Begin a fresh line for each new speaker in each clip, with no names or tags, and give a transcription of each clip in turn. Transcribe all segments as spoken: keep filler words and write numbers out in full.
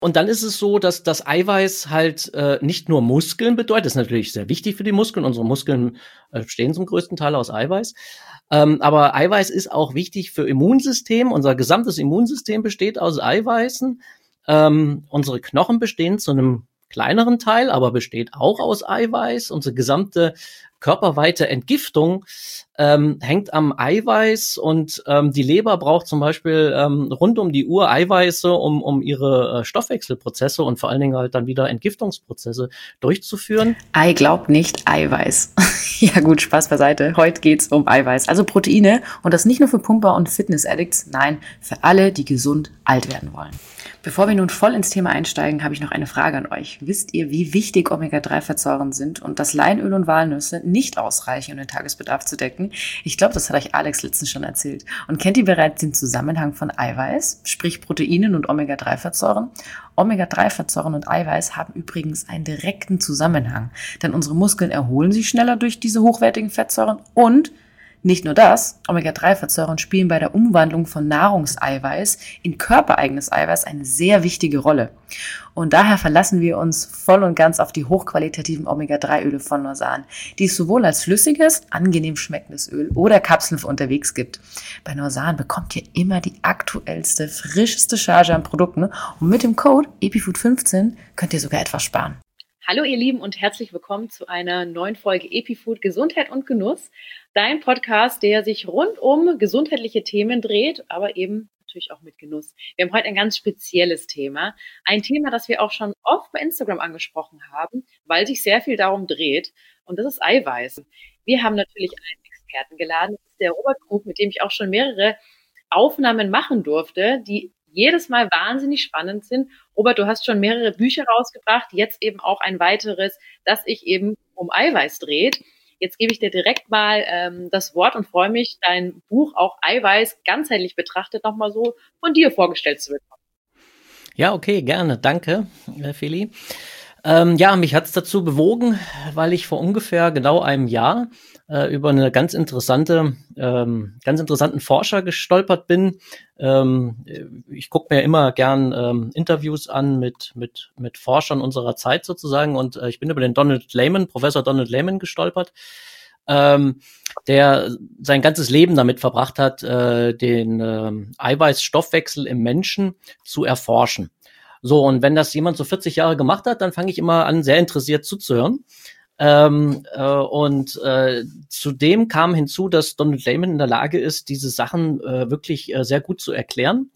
Und dann ist es so, dass das Eiweiß halt äh, nicht nur Muskeln bedeutet, das ist natürlich sehr wichtig für die Muskeln, unsere Muskeln äh, bestehen zum größten Teil aus Eiweiß, ähm, aber Eiweiß ist auch wichtig für Immunsystem, unser gesamtes Immunsystem besteht aus Eiweißen, ähm, unsere Knochen bestehen zu einem kleineren Teil, aber besteht auch aus Eiweiß, unsere gesamte körperweite Entgiftung ähm, hängt am Eiweiß und ähm, die Leber braucht zum Beispiel ähm, rund um die Uhr Eiweiße, um um ihre äh, Stoffwechselprozesse und vor allen Dingen halt dann wieder Entgiftungsprozesse durchzuführen.
Ei glaubt nicht Eiweiß. Ja gut, Spaß beiseite. Heute geht's um Eiweiß, also Proteine und das nicht nur für Pumper und Fitness-Addicts, nein, für alle, die gesund alt werden wollen. Bevor wir nun voll ins Thema einsteigen, habe ich noch eine Frage an euch. Wisst ihr, wie wichtig Omega drei Fettsäuren sind und dass Leinöl und Walnüsse nicht ausreichen, um den Tagesbedarf zu decken? Ich glaube, das hat euch Alex letztens schon erzählt. Und kennt ihr bereits den Zusammenhang von Eiweiß, sprich Proteinen und Omega drei Fettsäuren? Omega drei Fettsäuren und Eiweiß haben übrigens einen direkten Zusammenhang, denn unsere Muskeln erholen sich schneller durch diese hochwertigen Fettsäuren und nicht nur das, Omega drei Fettsäuren spielen bei der Umwandlung von Nahrungseiweiß in körpereigenes Eiweiß eine sehr wichtige Rolle. Und daher verlassen wir uns voll und ganz auf die hochqualitativen Omega drei Öle von Norsan, die es sowohl als flüssiges, angenehm schmeckendes Öl oder Kapseln für unterwegs gibt. Bei Norsan bekommt ihr immer die aktuellste, frischeste Charge an Produkten und mit dem Code E P I F O O D fünfzehn könnt ihr sogar etwas sparen.
Hallo ihr Lieben und herzlich willkommen zu einer neuen Folge EpiFood Gesundheit und Genuss. Dein Podcast, der sich rund um gesundheitliche Themen dreht, aber eben natürlich auch mit Genuss. Wir haben heute ein ganz spezielles Thema. Ein Thema, das wir auch schon oft bei Instagram angesprochen haben, weil sich sehr viel darum dreht. Und das ist Eiweiß. Wir haben natürlich einen Experten geladen. Das ist der Robert Krug, mit dem ich auch schon mehrere Aufnahmen machen durfte, die jedes Mal wahnsinnig spannend sind. Robert, du hast schon mehrere Bücher rausgebracht, jetzt eben auch ein weiteres, das sich eben um Eiweiß dreht. Jetzt gebe ich dir direkt mal ähm, das Wort und freue mich, dein Buch auch Eiweiß ganzheitlich betrachtet nochmal so von dir vorgestellt zu bekommen.
Ja, okay, gerne. Danke, Feli. Ähm, ja, mich hat's dazu bewogen, weil ich vor ungefähr genau einem Jahr äh, über eine ganz interessante, ähm, ganz interessanten Forscher gestolpert bin. Ähm, ich gucke mir immer gern ähm, Interviews an mit mit mit Forschern unserer Zeit sozusagen und äh, ich bin über den Donald Layman, Professor Donald Layman gestolpert, ähm, der sein ganzes Leben damit verbracht hat, äh, den äh, Eiweißstoffwechsel im Menschen zu erforschen. So, und wenn das jemand so vierzig Jahre gemacht hat, dann fange ich immer an, sehr interessiert zuzuhören. Ähm, äh, und äh, zudem kam hinzu, dass Donald Layman in der Lage ist, diese Sachen äh, wirklich äh, sehr gut zu erklären.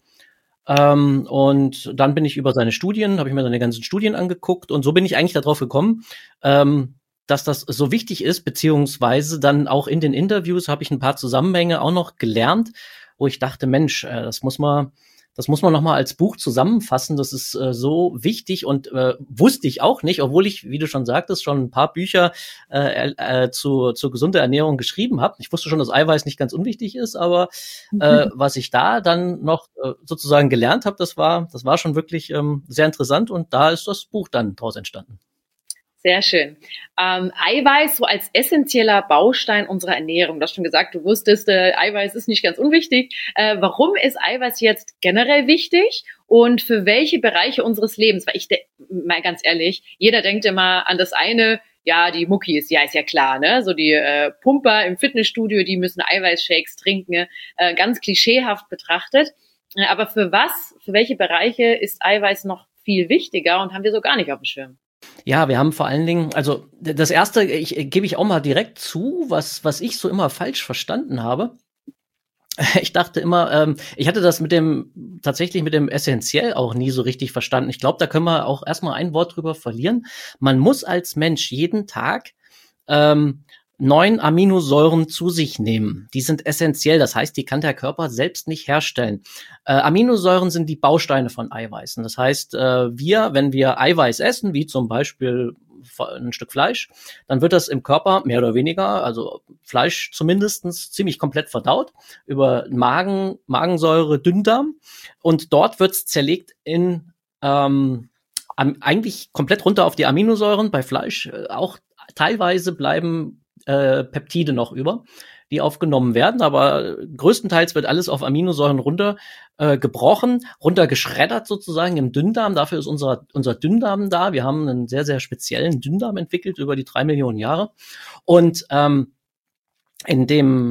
Ähm, und dann bin ich über seine Studien, habe ich mir seine ganzen Studien angeguckt und so bin ich eigentlich darauf gekommen, ähm, dass das so wichtig ist, beziehungsweise dann auch in den Interviews habe ich ein paar Zusammenhänge auch noch gelernt, wo ich dachte, Mensch, äh, das muss man Das muss man noch mal als Buch zusammenfassen. Das ist äh, so wichtig und äh, wusste ich auch nicht, obwohl ich, wie du schon sagtest, schon ein paar Bücher äh, äh, zu zur gesunder Ernährung geschrieben habe. Ich wusste schon, dass Eiweiß nicht ganz unwichtig ist, aber äh, was ich da dann noch äh, sozusagen gelernt habe, das war das war schon wirklich ähm, sehr interessant und da ist das Buch dann draus entstanden.
Sehr schön. Ähm, Eiweiß so als essentieller Baustein unserer Ernährung. Du hast schon gesagt, du wusstest, äh, Eiweiß ist nicht ganz unwichtig. Äh, warum ist Eiweiß jetzt generell wichtig und für welche Bereiche unseres Lebens? Weil ich, de- mal ganz ehrlich, jeder denkt immer an das eine, ja, die Muckis, ja, ist ja klar, ne? So die äh, Pumper im Fitnessstudio, die müssen Eiweißshakes trinken, äh, ganz klischeehaft betrachtet. Äh, aber für was, für welche Bereiche ist Eiweiß noch viel wichtiger und haben wir so gar nicht auf dem Schirm?
Ja, wir haben vor allen Dingen, also das erste, ich, gebe ich auch mal direkt zu, was was ich so immer falsch verstanden habe. Ich dachte immer, ähm, ich hatte das mit dem tatsächlich mit dem essentiell auch nie so richtig verstanden. Ich glaube, da können wir auch erstmal ein Wort drüber verlieren. Man muss als Mensch jeden Tag ähm, neun Aminosäuren zu sich nehmen. Die sind essentiell, das heißt, die kann der Körper selbst nicht herstellen. Äh, Aminosäuren sind die Bausteine von Eiweißen. Das heißt, äh, wir, wenn wir Eiweiß essen, wie zum Beispiel ein Stück Fleisch, dann wird das im Körper mehr oder weniger, also Fleisch zumindestens ziemlich komplett verdaut über Magen, Magensäure, Dünndarm und dort wird's zerlegt in ähm, eigentlich komplett runter auf die Aminosäuren. Bei Fleisch äh, auch teilweise bleiben äh, Peptide noch über. die aufgenommen werden, aber größtenteils wird alles auf Aminosäuren runter äh, gebrochen, runtergeschreddert sozusagen im Dünndarm. Dafür ist unser, unser Dünndarm da. Wir haben einen sehr, sehr speziellen Dünndarm entwickelt über die drei Millionen Jahre. Und ähm, in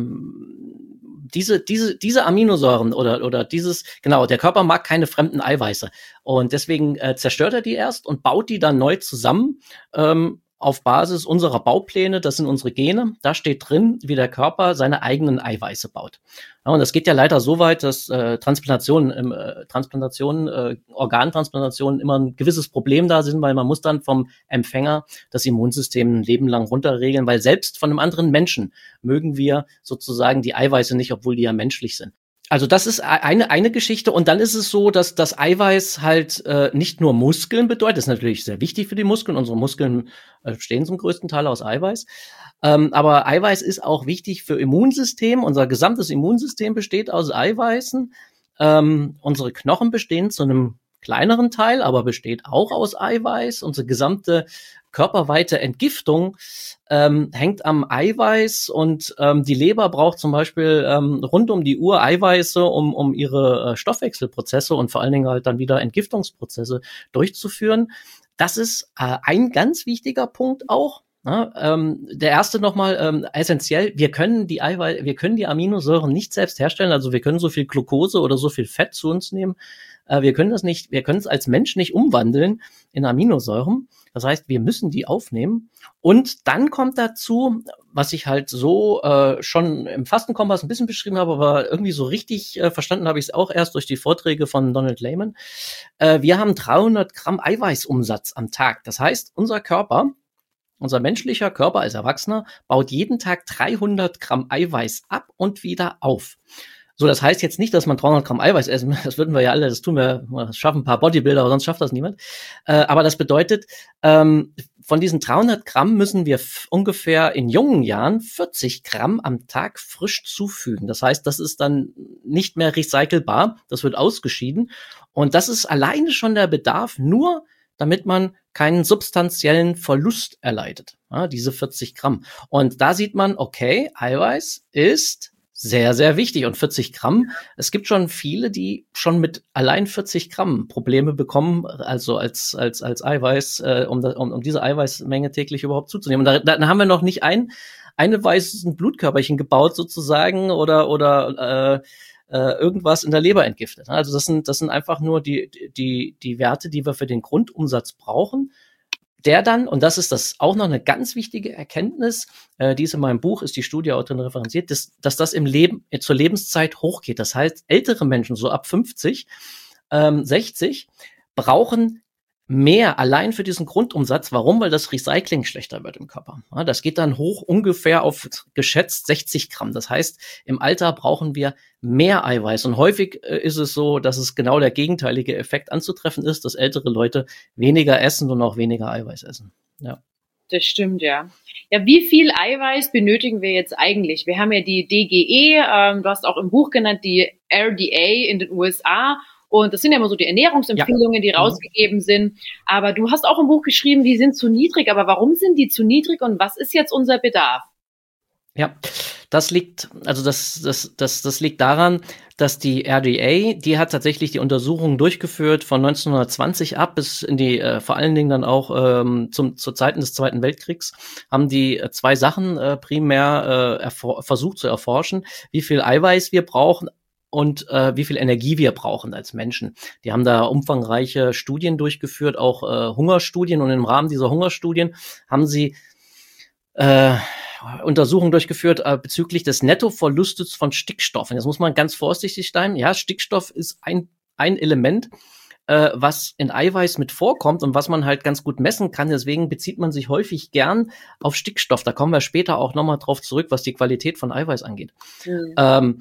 dem diese diese diese Aminosäuren oder oder dieses genau der Körper mag keine fremden Eiweiße und deswegen äh, zerstört er die erst und baut die dann neu zusammen ähm, auf Basis unserer Baupläne. Das sind unsere Gene. Da steht drin, wie der Körper seine eigenen Eiweiße baut. Ja, und das geht ja leider so weit, dass äh, Transplantationen, äh, Transplantationen, äh, Organtransplantationen immer ein gewisses Problem da sind, weil man muss dann vom Empfänger das Immunsystem ein Leben lang runterregeln, weil selbst von einem anderen Menschen mögen wir sozusagen die Eiweiße nicht, obwohl die ja menschlich sind. Also das ist eine eine Geschichte und dann ist es so, dass das Eiweiß halt äh, nicht nur Muskeln bedeutet, das ist natürlich sehr wichtig für die Muskeln, unsere Muskeln äh, bestehen zum größten Teil aus Eiweiß, ähm, aber Eiweiß ist auch wichtig für Immunsystem, unser gesamtes Immunsystem besteht aus Eiweißen, ähm, unsere Knochen bestehen zu einem kleineren Teil, aber besteht auch aus Eiweiß, unsere gesamte körperweite Entgiftung ähm, hängt am Eiweiß und ähm, die Leber braucht zum Beispiel ähm, rund um die Uhr Eiweiße, um um ihre äh, Stoffwechselprozesse und vor allen Dingen halt dann wieder Entgiftungsprozesse durchzuführen. Das ist äh, ein ganz wichtiger Punkt auch. Ja, ähm, der erste nochmal ähm, essentiell, wir können die Eiweiß, wir können die Aminosäuren nicht selbst herstellen, also wir können so viel Glucose oder so viel Fett zu uns nehmen, äh, wir können das nicht, wir können es als Mensch nicht umwandeln in Aminosäuren, das heißt, wir müssen die aufnehmen und dann kommt dazu, was ich halt so äh, schon im Fastenkompass ein bisschen beschrieben habe, aber irgendwie so richtig äh, verstanden habe ich es auch erst durch die Vorträge von Donald Layman, äh, wir haben dreihundert Gramm Eiweißumsatz am Tag, das heißt, unser Körper Unser menschlicher Körper als Erwachsener baut jeden Tag dreihundert Gramm Eiweiß ab und wieder auf. So, das heißt jetzt nicht, dass man dreihundert Gramm Eiweiß essen, das würden wir ja alle, das tun wir, das schaffen ein paar Bodybuilder, aber sonst schafft das niemand. Äh, aber das bedeutet, ähm, von diesen dreihundert Gramm müssen wir f- ungefähr in jungen Jahren vierzig Gramm am Tag frisch zufügen. Das heißt, das ist dann nicht mehr recycelbar, das wird ausgeschieden. Und das ist alleine schon der Bedarf, nur damit man keinen substanziellen Verlust erleidet, ja, diese vierzig Gramm. Und da sieht man, okay, Eiweiß ist sehr, sehr wichtig. Und vierzig Gramm, es gibt schon viele, die schon mit allein vierzig Gramm Probleme bekommen, also als als als Eiweiß, äh, um, um, um diese Eiweißmenge täglich überhaupt zuzunehmen. Und da, da haben wir noch nicht ein, eine weißen Blutkörperchen gebaut sozusagen oder oder äh, äh, irgendwas in der Leber entgiftet. Also das sind das sind einfach nur die die die Werte, die wir für den Grundumsatz brauchen. Der dann, und das ist das auch noch eine ganz wichtige Erkenntnis, äh, die ist in meinem Buch, ist die Studie auch drin referenziert, dass, dass das im Leben, äh, zur Lebenszeit hochgeht. Das heißt, ältere Menschen, so ab fünfzig, ähm, sechzig, brauchen mehr allein für diesen Grundumsatz. Warum? Weil das Recycling schlechter wird im Körper. Ja, das geht dann hoch ungefähr auf geschätzt sechzig Gramm. Das heißt, im Alter brauchen wir mehr Eiweiß. Und häufig äh, ist es so, dass es genau der gegenteilige Effekt anzutreffen ist, dass ältere Leute weniger essen und auch weniger Eiweiß essen. Ja.
Das stimmt, ja. Ja, wie viel Eiweiß benötigen wir jetzt eigentlich? Wir haben ja die D G E, ähm, du hast auch im Buch genannt, die R D A in den U S A. Und das sind ja immer so die Ernährungsempfehlungen, ja, die rausgegeben sind. Aber du hast auch im Buch geschrieben, die sind zu niedrig. Aber warum sind die zu niedrig und was ist jetzt unser Bedarf?
Ja, das liegt, also das, das, das, das liegt daran, dass die R D A, die hat tatsächlich die Untersuchungen durchgeführt von neunzehnhundertzwanzig ab bis in die, äh, vor allen Dingen dann auch ähm, zum, zu Zeiten des Zweiten Weltkriegs, haben die äh, zwei Sachen äh, primär äh, erfor- versucht zu erforschen, wie viel Eiweiß wir brauchen und äh, wie viel Energie wir brauchen als Menschen. Die haben da umfangreiche Studien durchgeführt, auch äh, Hungerstudien, und im Rahmen dieser Hungerstudien haben sie äh, Untersuchungen durchgeführt äh, bezüglich des Nettoverlustes von Stickstoff. Und jetzt muss man ganz vorsichtig sein. Ja, Stickstoff ist ein ein Element, äh, was in Eiweiß mit vorkommt und was man halt ganz gut messen kann. Deswegen bezieht man sich häufig gern auf Stickstoff. Da kommen wir später auch nochmal drauf zurück, was die Qualität von Eiweiß angeht. Mhm. Ähm,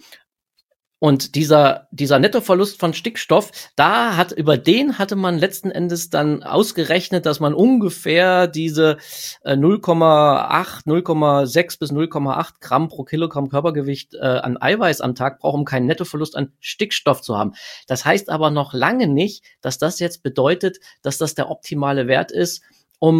Und dieser, dieser Nettoverlust von Stickstoff, da hat, über den hatte man letzten Endes dann ausgerechnet, dass man ungefähr diese äh, null Komma acht, null Komma sechs bis null Komma acht Gramm pro Kilogramm Körpergewicht äh, an Eiweiß am Tag braucht, um keinen Nettoverlust an Stickstoff zu haben. Das heißt aber noch lange nicht, dass das jetzt bedeutet, dass das der optimale Wert ist, um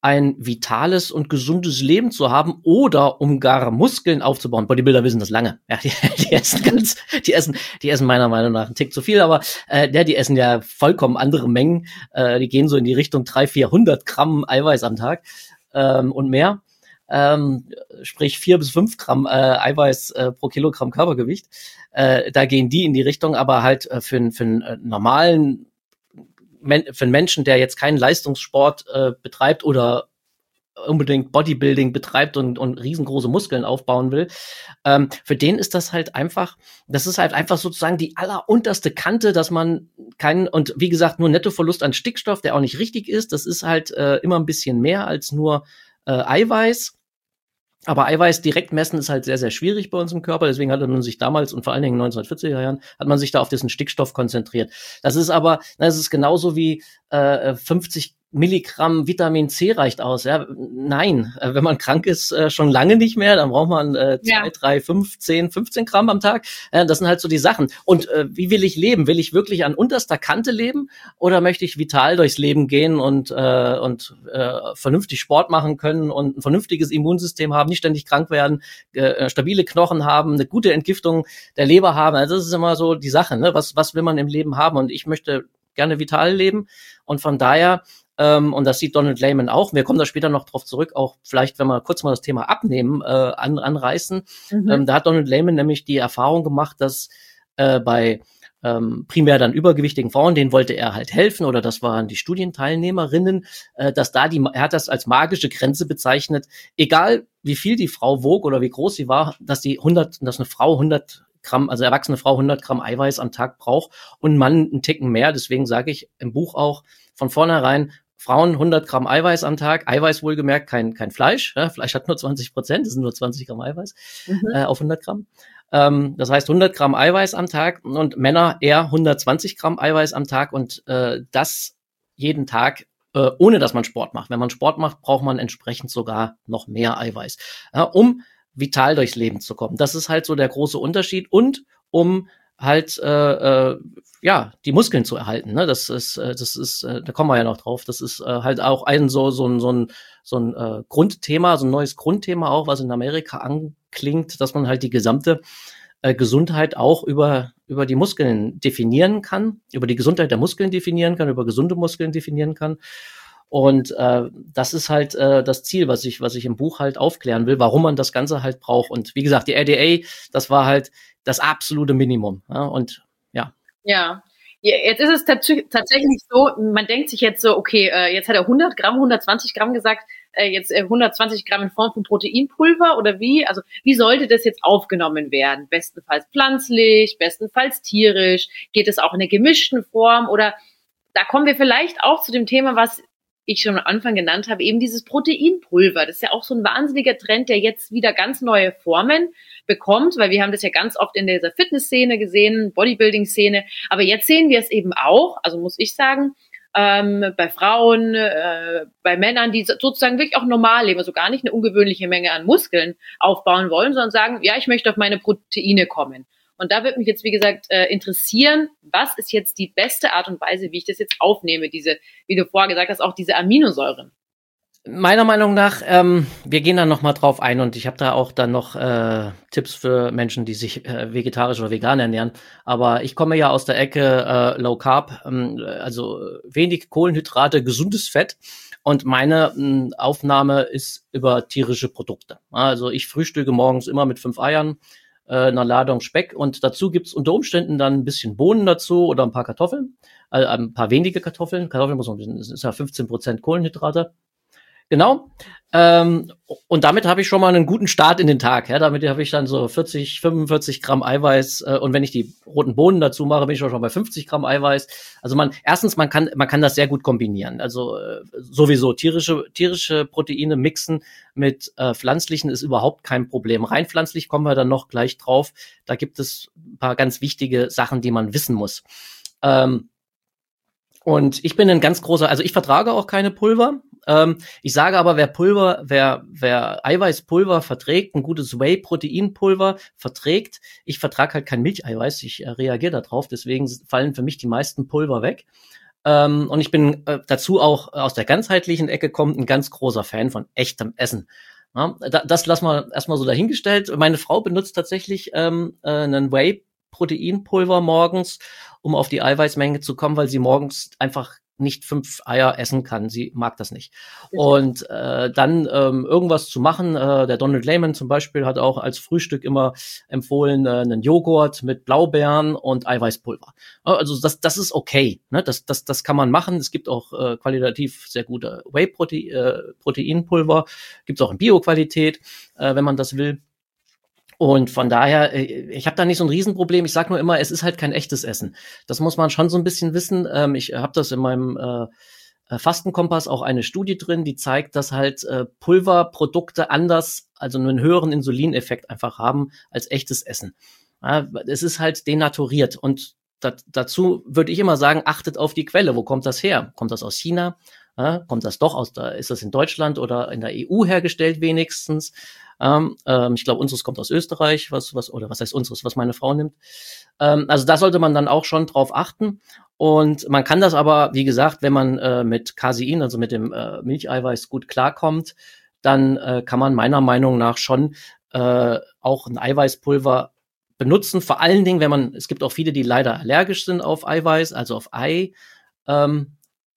ein vitales und gesundes Leben zu haben oder um gar Muskeln aufzubauen. Bodybuilder wissen das lange. Ja, die, die essen ganz, die essen, die essen meiner Meinung nach einen Tick zu viel, aber äh, ja, die essen ja vollkommen andere Mengen. Äh, die gehen so in die Richtung dreihundert, vierhundert Gramm Eiweiß am Tag ähm, und mehr. Ähm, sprich vier bis fünf Gramm äh, Eiweiß äh, pro Kilogramm Körpergewicht. Äh, da gehen die in die Richtung, aber halt äh, für, für einen äh, normalen für einen Menschen, der jetzt keinen Leistungssport äh, betreibt oder unbedingt Bodybuilding betreibt und, und riesengroße Muskeln aufbauen will, ähm, für den ist das halt einfach, das ist halt einfach sozusagen die allerunterste Kante, dass man keinen, und wie gesagt, nur Nettoverlust an Stickstoff, der auch nicht richtig ist, das ist halt äh, immer ein bisschen mehr als nur äh, Eiweiß. Aber Eiweiß direkt messen ist halt sehr, sehr schwierig bei uns im Körper. Deswegen hat man sich damals und vor allen Dingen in den neunzehnhundertvierziger Jahren hat man sich da auf diesen Stickstoff konzentriert. Das ist aber, das ist genauso wie äh, fünfzig Milligramm Vitamin C reicht aus. Ja, nein, äh, wenn man krank ist, äh, schon lange nicht mehr. Dann braucht man äh, zwei, ja. drei, fünf, zehn, fünfzehn Gramm am Tag. Äh, das sind halt so die Sachen. Und äh, wie will ich leben? Will ich wirklich an unterster Kante leben oder möchte ich vital durchs Leben gehen und äh, und äh, vernünftig Sport machen können und ein vernünftiges Immunsystem haben, nicht ständig krank werden, äh, stabile Knochen haben, eine gute Entgiftung der Leber haben? Also das ist immer so die Sache. Ne? Was was will man im Leben haben? Und ich möchte gerne vital leben und von daher Ähm, und das sieht Donald Layman auch. Wir kommen da später noch drauf zurück, auch vielleicht, wenn wir kurz mal das Thema Abnehmen äh, an, anreißen. Mhm. Ähm, da hat Donald Layman nämlich die Erfahrung gemacht, dass äh, bei ähm, primär dann übergewichtigen Frauen, denen wollte er halt helfen, oder das waren die Studienteilnehmerinnen, äh, dass da die, er hat das als magische Grenze bezeichnet, egal wie viel die Frau wog oder wie groß sie war, dass die hundert, dass eine Frau hundert Gramm, also erwachsene Frau hundert Gramm Eiweiß am Tag braucht und Mann einen Ticken mehr. Deswegen sage ich im Buch auch von vornherein, Frauen hundert Gramm Eiweiß am Tag, Eiweiß wohlgemerkt, kein kein Fleisch. Ja, Fleisch hat nur zwanzig Prozent, das sind nur zwanzig Gramm Eiweiß mhm. äh, auf hundert Gramm. Ähm, das heißt hundert Gramm Eiweiß am Tag und Männer eher hundertzwanzig Gramm Eiweiß am Tag und äh, das jeden Tag, äh, ohne dass man Sport macht. Wenn man Sport macht, braucht man entsprechend sogar noch mehr Eiweiß, ja, um vital durchs Leben zu kommen. Das ist halt so der große Unterschied und um halt äh, äh, ja die Muskeln zu erhalten. Ne? Das ist äh, das ist äh, da kommen wir ja noch drauf. Das ist äh, halt auch ein so so ein so ein so ein äh, Grundthema, so ein neues Grundthema auch, was in Amerika anklingt, dass man halt die gesamte äh, Gesundheit auch über über die Muskeln definieren kann, über die Gesundheit der Muskeln definieren kann, über gesunde Muskeln definieren kann. Und äh, das ist halt äh, das Ziel, was ich was ich im Buch halt aufklären will, warum man das Ganze halt braucht. Und wie gesagt, die A D A, das war halt das absolute Minimum. Ja, und ja.
Ja. Jetzt ist es tats- tatsächlich so, man denkt sich jetzt so, okay, äh, jetzt hat er hundert Gramm, hundertzwanzig Gramm gesagt, äh, jetzt äh, hundertzwanzig Gramm in Form von Proteinpulver oder wie? Also wie sollte das jetzt aufgenommen werden? Bestenfalls pflanzlich, bestenfalls tierisch, geht es auch in einer gemischten Form? Oder da kommen wir vielleicht auch zu dem Thema, was ich schon am Anfang genannt habe, eben dieses Proteinpulver. Das ist ja auch so ein wahnsinniger Trend, der jetzt wieder ganz neue Formen bekommt, weil wir haben das ja ganz oft in dieser Fitnessszene gesehen, Bodybuilding-Szene, aber jetzt sehen wir es eben auch, also muss ich sagen, ähm, bei Frauen, äh, bei Männern, die sozusagen wirklich auch normal leben, also gar nicht eine ungewöhnliche Menge an Muskeln aufbauen wollen, sondern sagen, ja, ich möchte auf meine Proteine kommen. Und da würde mich jetzt, wie gesagt, äh, interessieren, was ist jetzt die beste Art und Weise, wie ich das jetzt aufnehme, diese, wie du vorher gesagt hast, auch diese Aminosäuren.
Meiner Meinung nach, ähm, wir gehen da noch mal drauf ein und ich habe da auch dann noch äh, Tipps für Menschen, die sich äh, vegetarisch oder vegan ernähren. Aber ich komme ja aus der Ecke äh, Low Carb, ähm, also wenig Kohlenhydrate, gesundes Fett. Und meine mh, Aufnahme ist über tierische Produkte. Also ich frühstücke morgens immer mit fünf Eiern, einer Ladung Speck und dazu gibt's unter Umständen dann ein bisschen Bohnen dazu oder ein paar Kartoffeln, also ein paar wenige Kartoffeln. Kartoffeln muss man, das ist ja fünfzehn Prozent Kohlenhydrate. Genau. Ähm, und damit habe ich schon mal einen guten Start in den Tag. Ja, damit habe ich dann so vierzig, fünfundvierzig Gramm Eiweiß. Äh, und wenn ich die roten Bohnen dazu mache, bin ich schon bei fünfzig Gramm Eiweiß. Also man, erstens, man kann, man kann das sehr gut kombinieren. Also äh, sowieso tierische, tierische Proteine mixen mit äh, pflanzlichen ist überhaupt kein Problem. Rein pflanzlich kommen wir dann noch gleich drauf. Da gibt es ein paar ganz wichtige Sachen, die man wissen muss. Ähm, Und ich bin ein ganz großer, also ich vertrage auch keine Pulver. Ähm, ich sage aber, wer Pulver, wer, wer Eiweißpulver verträgt, ein gutes Whey-Proteinpulver verträgt, ich vertrage halt kein Milcheiweiß, ich äh, reagiere da drauf, deswegen fallen für mich die meisten Pulver weg. Ähm, und ich bin äh, dazu auch aus der ganzheitlichen Ecke kommt ein ganz großer Fan von echtem Essen. Ja, da, das lassen wir erstmal so dahingestellt. Meine Frau benutzt tatsächlich ähm, äh, einen Whey-Proteinpulver morgens, um auf die Eiweißmenge zu kommen, weil sie morgens einfach nicht fünf Eier essen kann. Sie mag das nicht. Und äh, dann ähm, irgendwas zu machen. Äh, der Donald Layman zum Beispiel hat auch als Frühstück immer empfohlen, äh, einen Joghurt mit Blaubeeren und Eiweißpulver. Also das, das ist okay. Ne? Das, das, das kann man machen. Es gibt auch äh, qualitativ sehr gute Whey-Proteinpulver. Gibt es auch in Bio-Qualität, äh, wenn man das will. Und von daher, ich habe da nicht so ein Riesenproblem. Ich sage nur immer, es ist halt kein echtes Essen. Das muss man schon so ein bisschen wissen. Ähm, ich habe das in meinem äh, Fastenkompass auch eine Studie drin, die zeigt, dass halt äh, Pulverprodukte anders, also einen höheren Insulineffekt einfach haben als echtes Essen. Ja, es ist halt denaturiert. Und dat, dazu würde ich immer sagen, achtet auf die Quelle. Wo kommt das her? Kommt das aus China? Ja, kommt das doch aus, da ist das in Deutschland oder in der E U hergestellt wenigstens? Ähm, ähm, ich glaube, unseres kommt aus Österreich, was, was, oder was heißt unseres, was meine Frau nimmt. Ähm, also da sollte man dann auch schon drauf achten. Und man kann das aber, wie gesagt, wenn man äh, mit Casein, also mit dem äh, Milcheiweiß gut klarkommt, dann äh, kann man meiner Meinung nach schon äh, auch ein Eiweißpulver benutzen. Vor allen Dingen, wenn man, es gibt auch viele, die leider allergisch sind auf Eiweiß, also auf Ei. Ähm,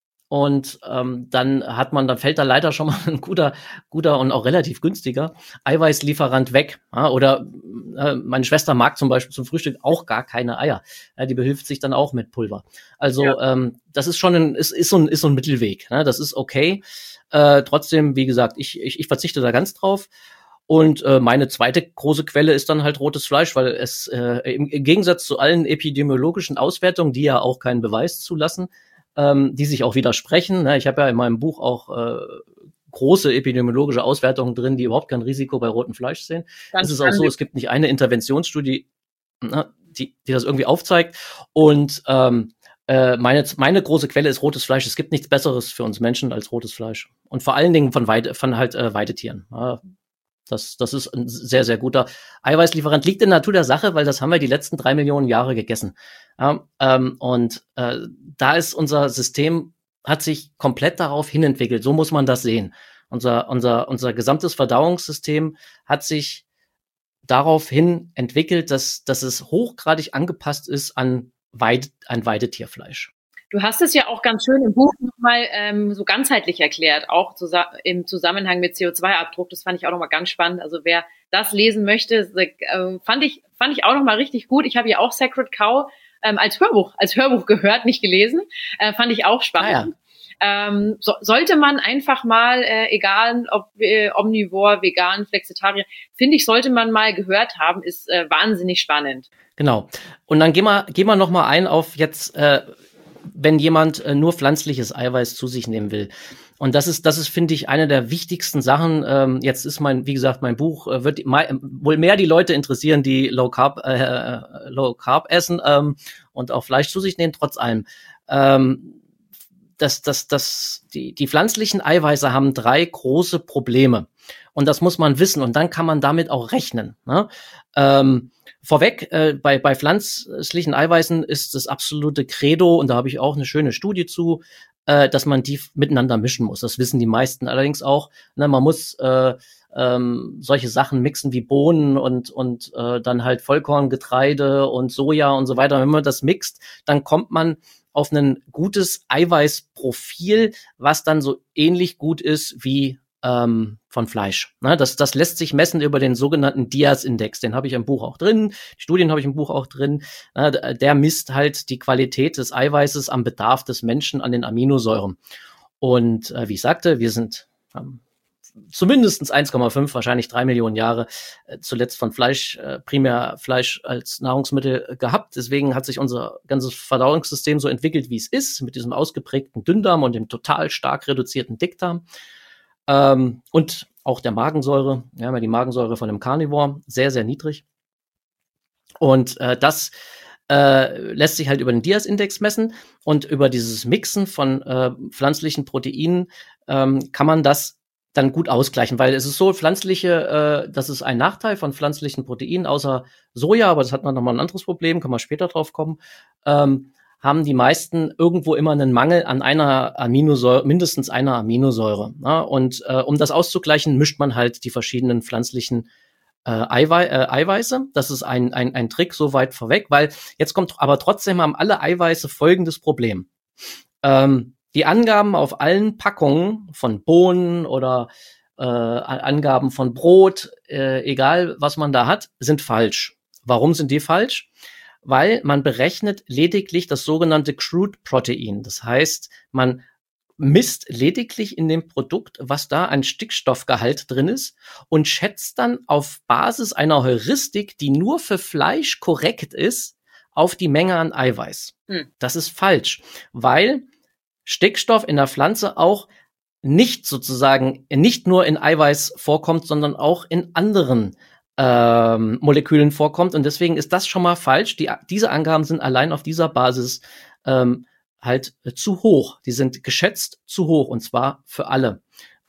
Und ähm, dann hat man, dann fällt da leider schon mal ein guter, guter und auch relativ günstiger Eiweißlieferant weg. Ja, oder äh, meine Schwester mag zum Beispiel zum Frühstück auch gar keine Eier. Ja, die behilft sich dann auch mit Pulver. Also ja. ähm, das ist schon ein, ist, ist so ein, ist so ein Mittelweg. Ne? Das ist okay. Äh, trotzdem, wie gesagt, ich, ich, ich verzichte da ganz drauf. Und äh, meine zweite große Quelle ist dann halt rotes Fleisch, weil es äh, im, im Gegensatz zu allen epidemiologischen Auswertungen, die ja auch keinen Beweis zulassen, ähm, die sich auch widersprechen. Ne? Ich habe ja in meinem Buch auch äh, große epidemiologische Auswertungen drin, die überhaupt kein Risiko bei rotem Fleisch sehen. Ganz es ist auch so, es gibt nicht eine Interventionsstudie, ne, die, die das irgendwie aufzeigt. Und ähm, äh, meine, meine große Quelle ist rotes Fleisch. Es gibt nichts Besseres für uns Menschen als rotes Fleisch. Und vor allen Dingen von, Weide, von halt äh, Weidetieren. Ja, Das, das ist ein sehr, sehr guter Eiweißlieferant. Liegt in der Natur der Sache, weil das haben wir die letzten drei Millionen Jahre gegessen. Ja, ähm, und äh, da ist unser System, hat sich komplett darauf hinentwickelt. So muss man das sehen. Unser, unser, unser gesamtes Verdauungssystem hat sich darauf hin entwickelt, dass, dass es hochgradig angepasst ist an, Weide, an Weidetierfleisch.
Du hast es ja auch ganz schön im Buch nochmal ähm, so ganzheitlich erklärt, auch zusa- im Zusammenhang mit C O zwei Abdruck. Das fand ich auch nochmal ganz spannend. Also wer das lesen möchte, äh, fand ich fand ich auch nochmal richtig gut. Ich habe ja auch Sacred Cow ähm, als Hörbuch als Hörbuch gehört, nicht gelesen. Äh, fand ich auch spannend. Ah, ja. ähm, so, sollte man einfach mal, äh, egal ob äh, omnivor, vegan, flexitarier, finde ich, sollte man mal gehört haben, ist äh, wahnsinnig spannend.
Genau. Und dann gehen wir gehen wir nochmal ein auf jetzt äh, wenn jemand äh, nur pflanzliches Eiweiß zu sich nehmen will. Und das ist, das ist, finde ich, eine der wichtigsten Sachen. Ähm, jetzt ist mein, wie gesagt, mein Buch äh, wird mai, wohl mehr die Leute interessieren, die Low Carb, äh, Low Carb essen ähm, und auch Fleisch zu sich nehmen, trotz allem. Ähm, das, das, das, die, die pflanzlichen Eiweiße haben drei große Probleme. Und das muss man wissen. Und dann kann man damit auch rechnen. Ne? Ähm, Vorweg, äh, bei, bei pflanzlichen Eiweißen ist das absolute Credo, und da habe ich auch eine schöne Studie zu, äh, dass man die miteinander mischen muss. Das wissen die meisten allerdings auch. Ne, man muss äh, ähm, solche Sachen mixen wie Bohnen und, und äh, dann halt Vollkorngetreide und Soja und so weiter. Wenn man das mixt, dann kommt man auf ein gutes Eiweißprofil, was dann so ähnlich gut ist wie ähm, von Fleisch. Ne, das, das lässt sich messen über den sogenannten Diaz-Index. Den habe ich im Buch auch drin. Die Studien habe ich im Buch auch drin. Ne, der misst halt die Qualität des Eiweißes am Bedarf des Menschen an den Aminosäuren. Und äh, wie ich sagte, wir sind ähm, zumindest eins Komma fünf, wahrscheinlich drei Millionen Jahre äh, zuletzt von Fleisch, äh, primär Fleisch als Nahrungsmittel äh, gehabt. Deswegen hat sich unser ganzes Verdauungssystem so entwickelt, wie es ist, mit diesem ausgeprägten Dünndarm und dem total stark reduzierten Dickdarm. Ähm, und auch der Magensäure. Wir haben ja die Magensäure von einem Carnivore, sehr, sehr niedrig. Und äh, das äh, lässt sich halt über den Diaz-Index messen, und über dieses Mixen von äh, pflanzlichen Proteinen ähm, kann man das dann gut ausgleichen, weil es ist so, pflanzliche, äh, das ist ein Nachteil von pflanzlichen Proteinen, außer Soja, aber das hat man nochmal ein anderes Problem, kann man später drauf kommen. Ähm, haben die meisten irgendwo immer einen Mangel an einer Aminosäure, mindestens einer Aminosäure. Ja? Und äh, um das auszugleichen, mischt man halt die verschiedenen pflanzlichen äh, Eiwei äh, Eiweiße. Das ist ein, ein, ein Trick so weit vorweg, weil jetzt kommt aber trotzdem haben alle Eiweiße folgendes Problem. Ähm, die Angaben auf allen Packungen von Bohnen oder äh, Angaben von Brot, äh, egal was man da hat, sind falsch. Warum sind die falsch? Weil man berechnet lediglich das sogenannte Crude Protein. Das heißt, man misst lediglich in dem Produkt, was da an Stickstoffgehalt drin ist und schätzt dann auf Basis einer Heuristik, die nur für Fleisch korrekt ist, auf die Menge an Eiweiß. Hm. Das ist falsch, weil Stickstoff in der Pflanze auch nicht sozusagen, nicht nur in Eiweiß vorkommt, sondern auch in anderen Ähm, Molekülen vorkommt und deswegen ist das schon mal falsch. Die, diese Angaben sind allein auf dieser Basis ähm, halt äh, zu hoch. Die sind geschätzt zu hoch und zwar für alle,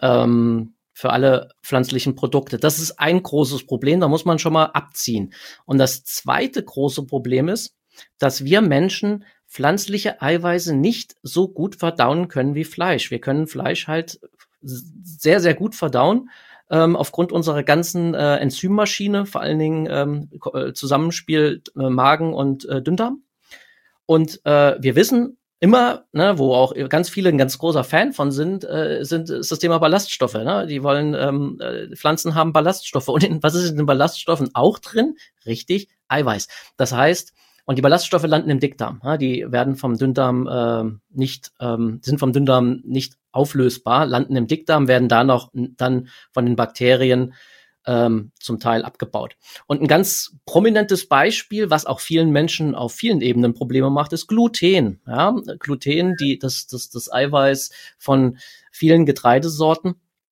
ähm, für alle pflanzlichen Produkte. Das ist ein großes Problem, da muss man schon mal abziehen. Und das zweite große Problem ist, dass wir Menschen pflanzliche Eiweiße nicht so gut verdauen können wie Fleisch. Wir können Fleisch halt sehr, sehr gut verdauen. Ähm, aufgrund unserer ganzen äh, Enzymmaschine, vor allen Dingen ähm, Zusammenspiel äh, Magen und äh, Dünndarm. Und äh, wir wissen immer, ne, wo auch ganz viele ein ganz großer Fan von sind, äh, sind ist das Thema Ballaststoffe. Ne? Die wollen, ähm, äh, Pflanzen haben Ballaststoffe. Und in, was ist in den Ballaststoffen auch drin? Richtig, Eiweiß. Das heißt, und die Ballaststoffe landen im Dickdarm. Ja, die werden vom Dünndarm äh, nicht, ähm, sind vom Dünndarm nicht auflösbar, landen im Dickdarm, werden da noch dann von den Bakterien ähm, zum Teil abgebaut. Und ein ganz prominentes Beispiel, was auch vielen Menschen auf vielen Ebenen Probleme macht, ist Gluten. Ja, Gluten, die das das das Eiweiß von vielen Getreidesorten.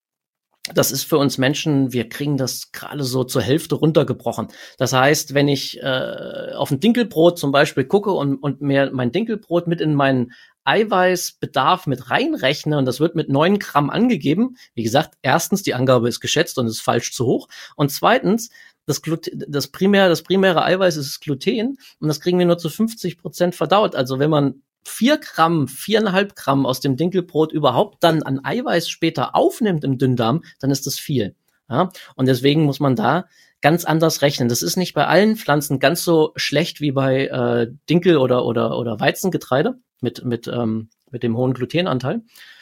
Das ist für uns Menschen, wir kriegen das gerade so zur Hälfte runtergebrochen. Das heißt, wenn ich äh, auf ein Dinkelbrot zum Beispiel gucke und, und mir mein Dinkelbrot mit in meinen Eiweißbedarf mit reinrechne und das wird mit neun Gramm angegeben, wie gesagt, erstens, die Angabe ist geschätzt und ist falsch zu hoch und zweitens, das, Glut- das, primär, das primäre Eiweiß ist Gluten und das kriegen wir nur zu fünfzig Prozent verdaut. Also wenn man vier Gramm, viereinhalb Gramm aus dem Dinkelbrot überhaupt dann an Eiweiß später aufnimmt im Dünndarm, dann ist das viel. Ja? Und deswegen muss man da ganz anders rechnen. Das ist nicht bei allen Pflanzen ganz so schlecht wie bei äh, Dinkel oder oder oder Weizengetreide mit mit ähm, mit dem hohen Glutenanteil.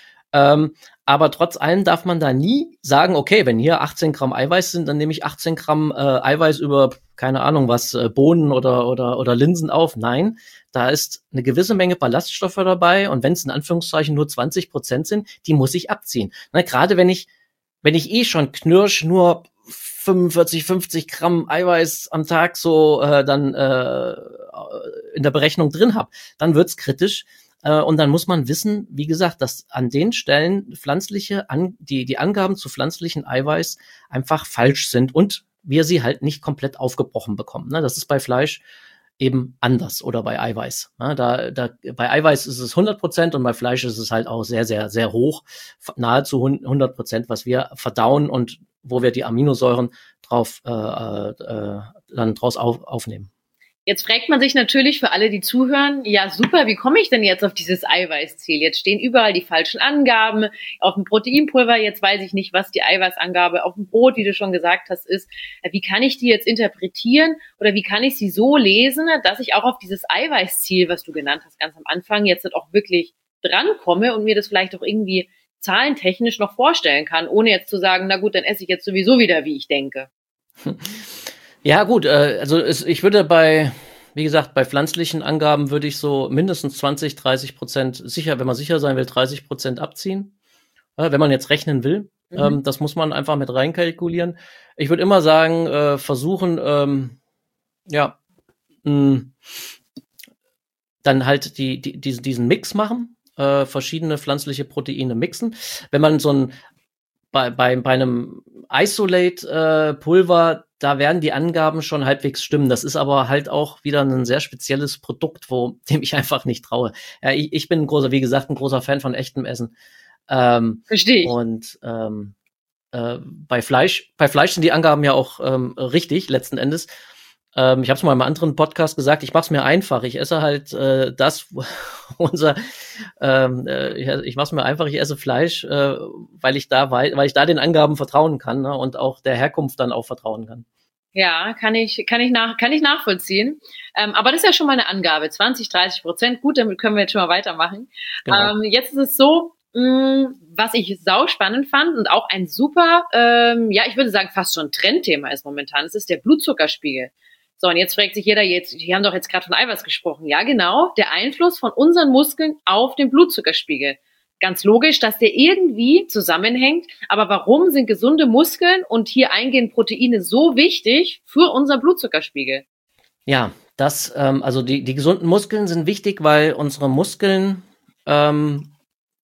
Ähm, aber trotz allem darf man da nie sagen, okay, wenn hier achtzehn Gramm Eiweiß sind, dann nehme ich achtzehn Gramm äh, Eiweiß über, keine Ahnung was, äh, Bohnen oder, oder, oder Linsen auf. Nein, da ist eine gewisse Menge Ballaststoffe dabei und wenn es in Anführungszeichen nur zwanzig Prozent sind, die muss ich abziehen. Na, gerade wenn ich, wenn ich eh schon knirsch nur fünfundvierzig, fünfzig Gramm Eiweiß am Tag so äh, dann äh, in der Berechnung drin habe, dann wird's kritisch. Und dann muss man wissen, wie gesagt, dass an den Stellen pflanzliche, an, die, die Angaben zu pflanzlichen Eiweiß einfach falsch sind und wir sie halt nicht komplett aufgebrochen bekommen. Das ist bei Fleisch eben anders oder bei Eiweiß. Da, da, bei Eiweiß ist es hundert Prozent und bei Fleisch ist es halt auch sehr, sehr, sehr hoch, nahezu hundert Prozent, was wir verdauen und wo wir die Aminosäuren drauf, äh, äh, dann draus auf, aufnehmen.
Jetzt fragt man sich natürlich für alle, die zuhören, ja super, wie komme ich denn jetzt auf dieses Eiweißziel? Jetzt stehen überall die falschen Angaben auf dem Proteinpulver, jetzt weiß ich nicht, was die Eiweißangabe auf dem Brot, wie du schon gesagt hast, ist. Wie kann ich die jetzt interpretieren oder wie kann ich sie so lesen, dass ich auch auf dieses Eiweißziel, was du genannt hast, ganz am Anfang, jetzt auch wirklich drankomme und mir das vielleicht auch irgendwie zahlentechnisch noch vorstellen kann, ohne jetzt zu sagen, na gut, dann esse ich jetzt sowieso wieder, wie ich denke.
Ja, gut, äh, also es, ich würde bei, wie gesagt, bei pflanzlichen Angaben würde ich so mindestens zwanzig, dreißig Prozent sicher, wenn man sicher sein will, dreißig Prozent abziehen, äh, wenn man jetzt rechnen will. Mhm. Ähm, das muss man einfach mit reinkalkulieren. Ich würde immer sagen, äh, versuchen, ähm, ja, mh, dann halt die, die, diesen, diesen Mix machen, äh, verschiedene pflanzliche Proteine mixen. Wenn man so ein bei, bei, bei einem Isolate-Pulver, äh, da werden die Angaben schon halbwegs stimmen. Das ist aber halt auch wieder ein sehr spezielles Produkt, wo dem ich einfach nicht traue. Ja, ich, ich bin ein großer, wie gesagt, ein großer Fan von echtem Essen. Ähm,
Verstehe ich.
Und ähm, äh, bei Fleisch, bei Fleisch sind die Angaben ja auch ähm, richtig, letzten Endes. Ähm, ich habe es mal in einem anderen Podcast gesagt, ich mache es mir einfach. Ich esse halt äh, das, unser, ähm, äh, ich, ich mache es mir einfach, ich esse Fleisch, äh, weil ich da weil, weil ich da den Angaben vertrauen kann, ne, und auch der Herkunft dann auch vertrauen kann.
Ja, kann ich, kann ich nach, kann ich nachvollziehen. Ähm, aber das ist ja schon mal eine Angabe. zwanzig, dreißig Prozent. Gut, damit können wir jetzt schon mal weitermachen.
Genau.
Ähm, jetzt ist es so, mh, was ich sau spannend fand und auch ein super, ähm, ja, ich würde sagen, fast schon Trendthema ist momentan. Es ist der Blutzuckerspiegel. So, und jetzt fragt sich jeder jetzt, die haben doch jetzt gerade von Eiweiß gesprochen. Ja, genau, der Einfluss von unseren Muskeln auf den Blutzuckerspiegel. Ganz logisch, dass der irgendwie zusammenhängt. Aber warum sind gesunde Muskeln und hier eingehend Proteine so wichtig für unseren Blutzuckerspiegel?
Ja, das, ähm, also die, die gesunden Muskeln sind wichtig, weil unsere Muskeln ähm,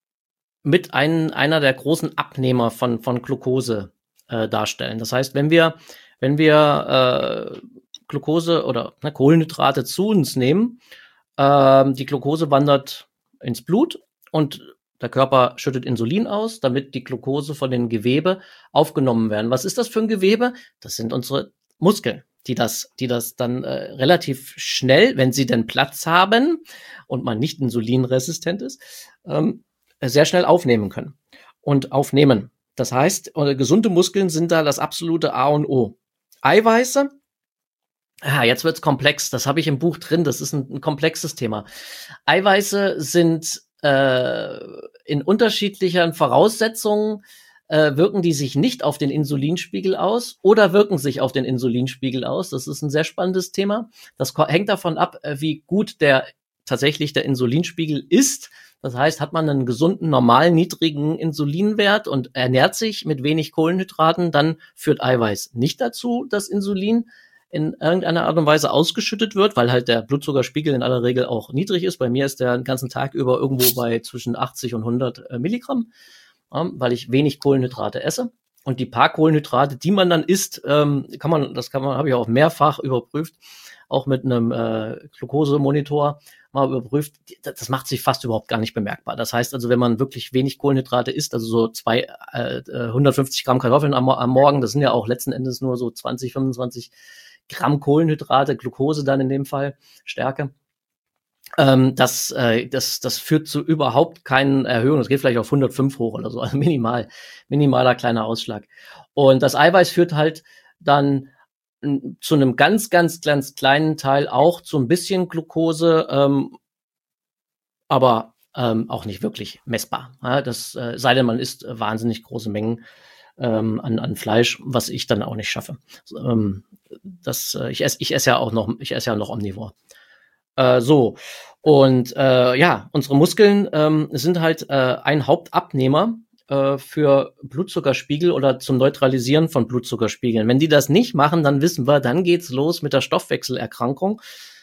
mit ein, einer der großen Abnehmer von, von Glucose äh, darstellen. Das heißt, wenn wir, wenn wir äh, Glucose oder ne, Kohlenhydrate zu uns nehmen, ähm, die Glucose wandert ins Blut und der Körper schüttet Insulin aus, damit die Glucose von den Gewebe aufgenommen werden. Was ist das für ein Gewebe? Das sind unsere Muskeln, die das, die das dann äh, relativ schnell, wenn sie denn Platz haben und man nicht insulinresistent ist, ähm, sehr schnell aufnehmen können und aufnehmen. Das heißt, äh, gesunde Muskeln sind da das absolute A und O. Eiweiße, ah, jetzt wird's komplex. Das habe ich im Buch drin. Das ist ein, ein komplexes Thema. Eiweiße sind äh, in unterschiedlichen Voraussetzungen äh, wirken die sich nicht auf den Insulinspiegel aus oder wirken sich auf den Insulinspiegel aus. Das ist ein sehr spannendes Thema. Das hängt davon ab, wie gut der tatsächlich der Insulinspiegel ist. Das heißt, hat man einen gesunden, normalen, niedrigen Insulinwert und ernährt sich mit wenig Kohlenhydraten, dann führt Eiweiß nicht dazu, dass Insulin in irgendeiner Art und Weise ausgeschüttet wird, weil halt der Blutzuckerspiegel in aller Regel auch niedrig ist. Bei mir ist der den ganzen Tag über irgendwo bei zwischen achtzig und hundert Milligramm, ja, weil ich wenig Kohlenhydrate esse. Und die paar Kohlenhydrate, die man dann isst, ähm, kann man, das kann man, habe ich auch mehrfach überprüft, auch mit einem äh, Glukosemonitor mal überprüft. Das macht sich fast überhaupt gar nicht bemerkbar. Das heißt also, wenn man wirklich wenig Kohlenhydrate isst, also so zwei, äh, hundertfünfzig Gramm Kartoffeln am, am Morgen, das sind ja auch letzten Endes nur so zwanzig, fünfundzwanzig Gramm Kohlenhydrate, Glucose dann in dem Fall, Stärke. Ähm, das, äh, das, das führt zu überhaupt keinen Erhöhungen. Das geht vielleicht auf hundertfünf hoch oder so, also minimal, minimaler kleiner Ausschlag. Und das Eiweiß führt halt dann n, zu einem ganz, ganz, ganz kleinen Teil auch zu ein bisschen Glucose, ähm, aber ähm, auch nicht wirklich messbar. Ja, das äh, sei denn, man isst äh, wahnsinnig große Mengen ähm, an, an Fleisch, was ich dann auch nicht schaffe. Ähm, das, äh, ich esse, ich esse ja auch noch, ich esse ja noch omnivor. Äh, so. Und äh, ja, unsere Muskeln ähm, sind halt äh, ein Hauptabnehmer äh, für Blutzuckerspiegel oder zum Neutralisieren von Blutzuckerspiegeln. Wenn die das nicht machen, dann wissen wir, dann geht's los mit der Stoffwechselerkrankung.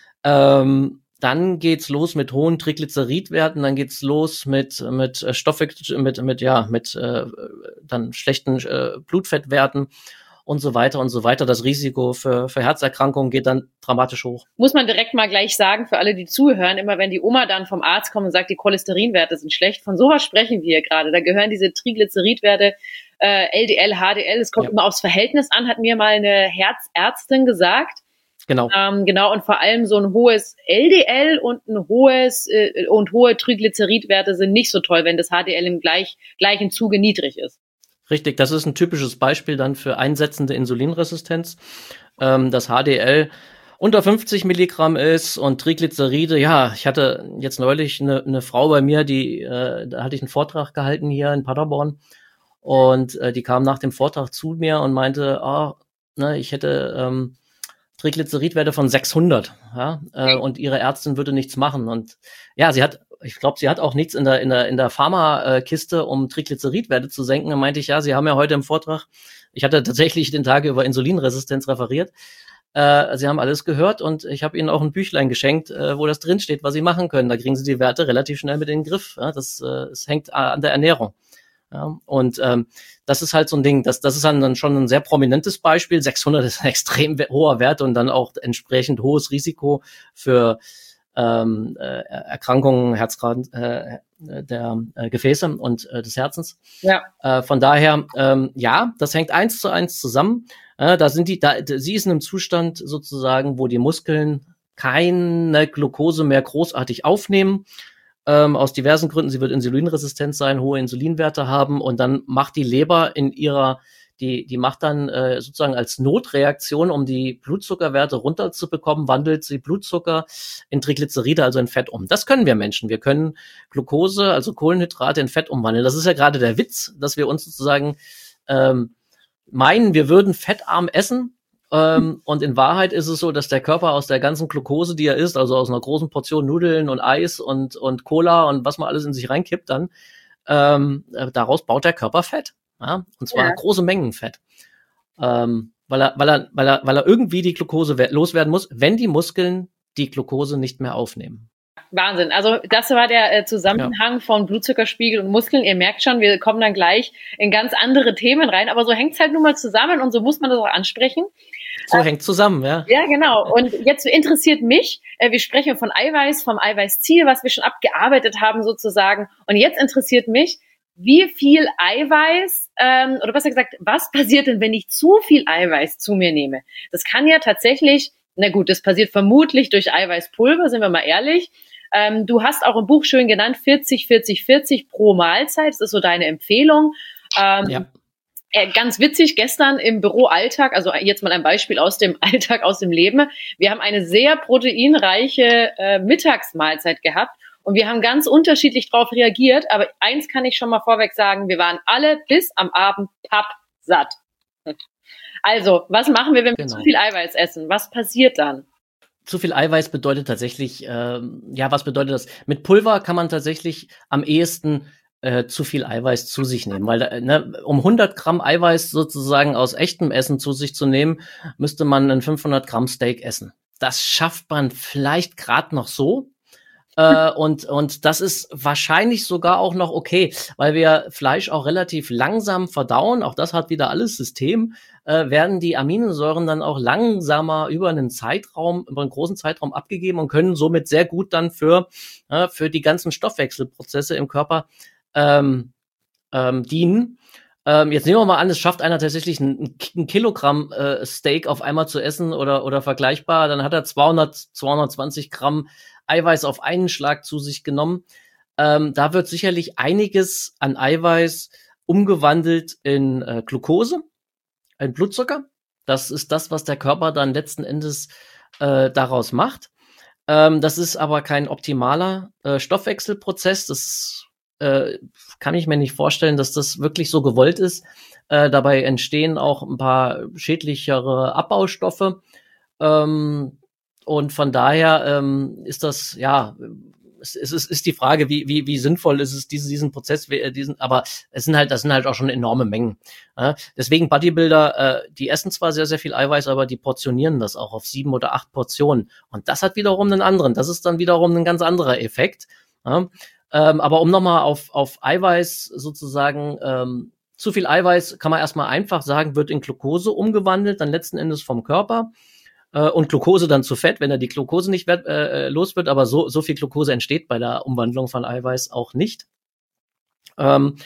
Ähm, dann geht's los mit hohen Triglyceridwerten, dann geht's los mit mit Stoffwechsel, mit mit ja mit äh, dann schlechten äh, Blutfettwerten und so weiter und so weiter. Das Risiko für für Herzerkrankungen geht dann dramatisch hoch.
Muss man direkt mal gleich sagen, für alle, die zuhören, immer wenn die Oma dann vom Arzt kommt und sagt, die Cholesterinwerte sind schlecht, von sowas sprechen wir hier gerade. Da gehören diese Triglyceridwerte, äh, L D L, H D L, es kommt ja immer aufs Verhältnis an, hat mir mal eine Herzärztin gesagt.
Genau.
Ähm, genau, und vor allem so ein hohes L D L und ein hohes äh, und hohe Triglyceridwerte sind nicht so toll, wenn das H D L im gleich, gleichen Zuge niedrig ist.
Richtig, das ist ein typisches Beispiel dann für einsetzende Insulinresistenz. Ähm, das H D L unter fünfzig Milligramm ist und Triglyceride, ja, ich hatte jetzt neulich eine, eine Frau bei mir, die, äh, da hatte ich einen Vortrag gehalten hier in Paderborn und äh, die kam nach dem Vortrag zu mir und meinte, ah, oh, ne, ich hätte ähm, Triglyceridwerte von sechshundert, ja, äh, und ihre Ärztin würde nichts machen. Und ja, sie hat, ich glaube, sie hat auch nichts in der in der in der Pharmakiste, um Triglyceridwerte zu senken. Dann meinte ich, ja, Sie haben ja heute im Vortrag, ich hatte tatsächlich den Tag über Insulinresistenz referiert. Äh, Sie haben alles gehört und ich habe Ihnen auch ein Büchlein geschenkt, äh, wo das drin steht, was Sie machen können. Da kriegen Sie die Werte relativ schnell mit in den Griff. Ja, das, äh, das hängt an der Ernährung. Ja, und ähm, das ist halt so ein Ding, das, das ist dann, dann schon ein sehr prominentes Beispiel. sechshundert ist ein extrem hoher Wert und dann auch entsprechend hohes Risiko für ähm, äh, Erkrankungen Herzraten, äh, der äh, Gefäße und äh, des Herzens.
Ja.
Äh, von daher, ähm, ja, das hängt eins zu eins zusammen. Äh, da sind die, da, sie ist in einem Zustand sozusagen, wo die Muskeln keine Glucose mehr großartig aufnehmen. Ähm, aus diversen Gründen. Sie wird insulinresistent sein, hohe Insulinwerte haben und dann macht die Leber in ihrer, die, die macht dann äh, sozusagen als Notreaktion, um die Blutzuckerwerte runterzubekommen, wandelt sie Blutzucker in Triglyceride, also in Fett um. Das können wir Menschen. Wir können Glucose, also Kohlenhydrate in Fett umwandeln. Das ist ja gerade der Witz, dass wir uns sozusagen ähm, meinen, wir würden fettarm essen. Ähm, und in Wahrheit ist es so, dass der Körper aus der ganzen Glucose, die er isst, also aus einer großen Portion Nudeln und Eis und, und Cola und was man alles in sich reinkippt dann, ähm, äh, daraus baut der Körper Fett. Ja? Und zwar
Ja.
große Mengen Fett. Ähm, weil er, weil er, weil er, weil er irgendwie die Glucose we- loswerden muss, wenn die Muskeln die Glucose nicht mehr aufnehmen.
Wahnsinn. Also das war der äh, Zusammenhang ja. von Blutzuckerspiegel und Muskeln. Ihr merkt schon, wir kommen dann gleich in ganz andere Themen rein, aber so hängt's halt nun mal zusammen und so muss man das auch ansprechen.
So äh, hängt zusammen, ja.
Ja, genau. Und jetzt interessiert mich, äh, wir sprechen von Eiweiß, vom Eiweißziel, was wir schon abgearbeitet haben sozusagen. Und jetzt interessiert mich, wie viel Eiweiß, ähm, oder besser gesagt, was passiert denn, wenn ich zu viel Eiweiß zu mir nehme? Das kann ja tatsächlich, na gut, das passiert vermutlich durch Eiweißpulver, sind wir mal ehrlich. Ähm, du hast auch im Buch schön genannt, vierzig, vierzig, vierzig pro Mahlzeit. Das ist so deine Empfehlung. Ähm, ja. äh, ganz witzig, gestern im Büroalltag, also jetzt mal ein Beispiel aus dem Alltag, aus dem Leben. Wir haben eine sehr proteinreiche äh, Mittagsmahlzeit gehabt und wir haben ganz unterschiedlich drauf reagiert. Aber eins kann ich schon mal vorweg sagen, wir waren alle bis am Abend pappsatt. Also, was machen wir, wenn wir genau. zu viel Eiweiß essen? Was passiert dann?
Zu viel Eiweiß bedeutet tatsächlich, ähm, ja, was bedeutet das? Mit Pulver kann man tatsächlich am ehesten äh, zu viel Eiweiß zu sich nehmen, weil äh, ne, um hundert Gramm Eiweiß sozusagen aus echtem Essen zu sich zu nehmen, müsste man ein fünfhundert Gramm Steak essen. Das schafft man vielleicht gerade noch so. Äh, und, und das ist wahrscheinlich sogar auch noch okay, weil wir Fleisch auch relativ langsam verdauen. Auch das hat wieder alles System. Äh, werden die Aminosäuren dann auch langsamer über einen Zeitraum, über einen großen Zeitraum abgegeben und können somit sehr gut dann für, äh, für die ganzen Stoffwechselprozesse im Körper ähm, ähm, dienen. Ähm, jetzt nehmen wir mal an, es schafft einer tatsächlich ein, ein Kilogramm äh, Steak auf einmal zu essen oder, oder vergleichbar, dann hat er zweihundert, zweihundertzwanzig Gramm Eiweiß auf einen Schlag zu sich genommen. Ähm, da wird sicherlich einiges an Eiweiß umgewandelt in äh, Glucose, in Blutzucker. Das ist das, was der Körper dann letzten Endes äh, daraus macht. Ähm, das ist aber kein optimaler äh, Stoffwechselprozess. Das äh, kann ich mir nicht vorstellen, dass das wirklich so gewollt ist. Äh, dabei entstehen auch ein paar schädlichere Abbaustoffe. Ähm, Und von daher ähm, ist das, ja, es, es ist, ist die Frage, wie, wie, wie sinnvoll ist es, diesen, diesen Prozess, diesen, aber es sind halt, das sind halt auch schon enorme Mengen. Ja? Deswegen Bodybuilder, äh, die essen zwar sehr, sehr viel Eiweiß, aber die portionieren das auch auf sieben oder acht Portionen. Und das hat wiederum einen anderen, das ist dann wiederum ein ganz anderer Effekt. Ja? Ähm, aber um nochmal auf, auf Eiweiß sozusagen, ähm, zu viel Eiweiß, kann man erstmal einfach sagen, wird in Glucose umgewandelt, dann letzten Endes vom Körper. Und Glucose dann zu Fett, wenn er die Glucose nicht wert, äh, los wird, aber so, so viel Glucose entsteht bei der Umwandlung von Eiweiß auch nicht. Ähm,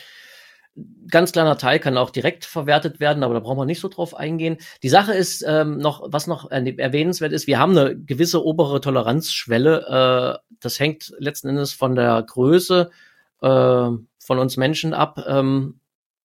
ganz kleiner Teil kann auch direkt verwertet werden, aber da brauchen wir nicht so drauf eingehen. Die Sache ist ähm, noch, was noch erwähnenswert ist, wir haben eine gewisse obere Toleranzschwelle. Äh, das hängt letzten Endes von der Größe äh, von uns Menschen ab, ähm,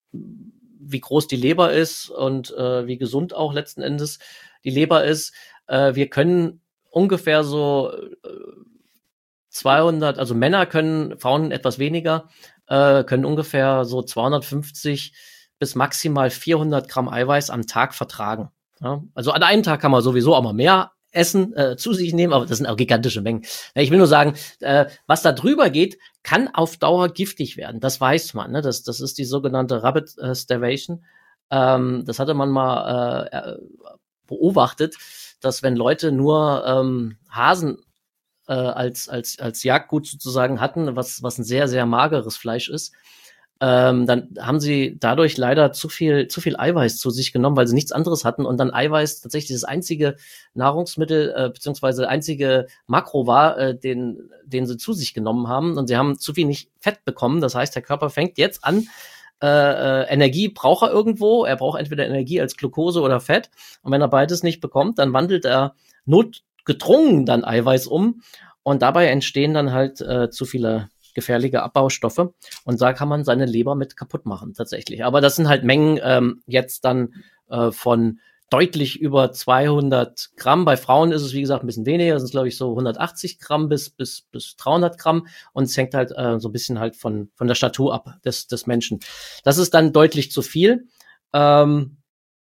wie groß die Leber ist und äh, wie gesund auch letzten Endes die Leber ist. Äh, wir können ungefähr so äh, zweihundert, also Männer können, Frauen etwas weniger, äh, können ungefähr so zweihundertfünfzig bis maximal vierhundert Gramm Eiweiß am Tag vertragen. Ja? Also an einem Tag kann man sowieso auch mal mehr essen, äh, zu sich nehmen, aber das sind auch gigantische Mengen. Ja, ich will nur sagen, äh, was da drüber geht, kann auf Dauer giftig werden. Das weiß man. Ne? Das, das ist die sogenannte Rapid äh, Starvation. Ähm, das hatte man mal äh, beobachtet, dass wenn Leute nur ähm, Hasen äh, als als als Jagdgut sozusagen hatten, was was ein sehr sehr mageres Fleisch ist, ähm, dann haben sie dadurch leider zu viel zu viel Eiweiß zu sich genommen, weil sie nichts anderes hatten und dann Eiweiß tatsächlich das einzige Nahrungsmittel äh, beziehungsweise einzige Makro war, äh, den den sie zu sich genommen haben und sie haben zu wenig Fett bekommen. Das heißt, der Körper fängt jetzt an äh, äh, Energie braucht er irgendwo. Er braucht entweder Energie als Glucose oder Fett. Und wenn er beides nicht bekommt, dann wandelt er notgedrungen dann Eiweiß um. Und dabei entstehen dann halt äh, zu viele gefährliche Abbaustoffe. Und da kann man seine Leber mit kaputt machen, tatsächlich. Aber das sind halt Mengen ähm, jetzt dann äh, von deutlich über zweihundert Gramm. Bei Frauen ist es, wie gesagt, ein bisschen weniger. Das sind, glaube ich, so hundertachtzig Gramm bis, bis, bis dreihundert Gramm. Und es hängt halt äh, so ein bisschen halt von, von der Statur ab des, des Menschen. Das ist dann deutlich zu viel. Ähm,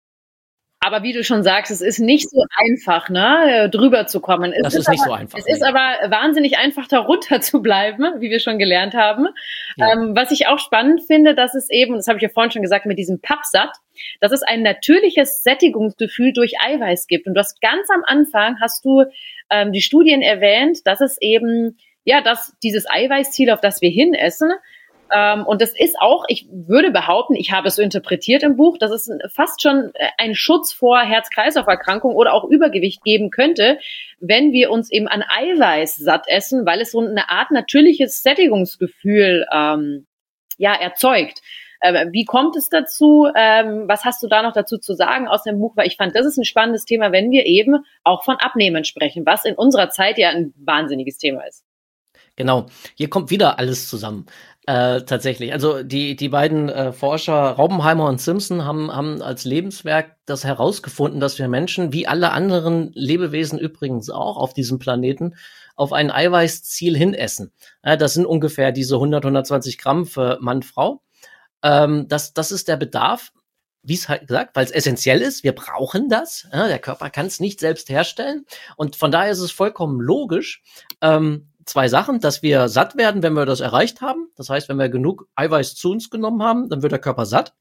Aber wie du schon sagst, es ist nicht so einfach, ne, drüber zu kommen. Es
das ist,
ist
nicht
aber,
so einfach.
Es nee. ist aber wahnsinnig einfach, darunter zu bleiben, wie wir schon gelernt haben. Ja. Ähm, was ich auch spannend finde, dass es eben, das habe ich ja vorhin schon gesagt, mit diesem Pappsatt, dass es ein natürliches Sättigungsgefühl durch Eiweiß gibt. Und du hast ganz am Anfang, hast du ähm, die Studien erwähnt, dass es eben, ja, dass dieses Eiweißziel, auf das wir hinessen, Ähm, und das ist auch, ich würde behaupten, ich habe es so interpretiert im Buch, dass es fast schon einen Schutz vor Herz-Kreislauf-Erkrankungen oder auch Übergewicht geben könnte, wenn wir uns eben an Eiweiß satt essen, weil es so eine Art natürliches Sättigungsgefühl ähm, ja erzeugt. Ähm, wie kommt es dazu? Ähm, was hast du da noch dazu zu sagen aus dem Buch? Weil ich fand, das ist ein spannendes Thema, wenn wir eben auch von Abnehmen sprechen, was in unserer Zeit ja ein wahnsinniges Thema ist.
Genau, hier kommt wieder alles zusammen. Äh, tatsächlich. Also die die beiden äh, Forscher Raubenheimer und Simpson haben haben als Lebenswerk das herausgefunden, dass wir Menschen, wie alle anderen Lebewesen übrigens auch auf diesem Planeten, auf ein Eiweißziel hinessen. Ja, das sind ungefähr diese hundert, hundertzwanzig Gramm für Mann, Frau. Ähm, das das ist der Bedarf, wie es halt gesagt, weil es essentiell ist. Wir brauchen das. Ja, der Körper kann es nicht selbst herstellen. Und von daher ist es vollkommen logisch, ähm, zwei Sachen, dass wir satt werden, wenn wir das erreicht haben. Das heißt, wenn wir genug Eiweiß zu uns genommen haben, dann wird der Körper satt.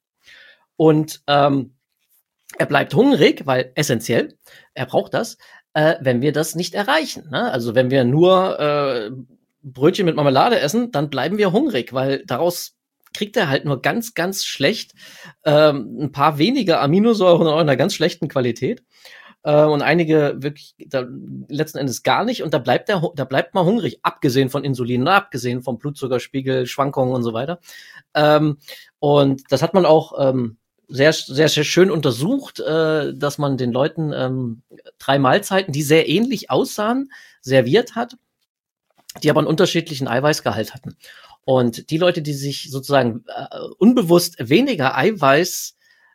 Und ähm, er bleibt hungrig, weil essentiell, er braucht das, äh, wenn wir das nicht erreichen. Ne? Also wenn wir nur äh, Brötchen mit Marmelade essen, dann bleiben wir hungrig, weil daraus kriegt er halt nur ganz, ganz schlecht ähm, ein paar wenige Aminosäuren in einer ganz schlechten Qualität. Und einige wirklich da, letzten Endes gar nicht. Und da bleibt der, da bleibt man hungrig, abgesehen von Insulin, abgesehen vom Blutzuckerspiegel, Schwankungen und so weiter. Ähm, und das hat man auch ähm, sehr, sehr, sehr schön untersucht, äh, dass man den Leuten ähm, drei Mahlzeiten, die sehr ähnlich aussahen, serviert hat, die aber einen unterschiedlichen Eiweißgehalt hatten. Und die Leute, die sich sozusagen äh, unbewusst weniger Eiweiß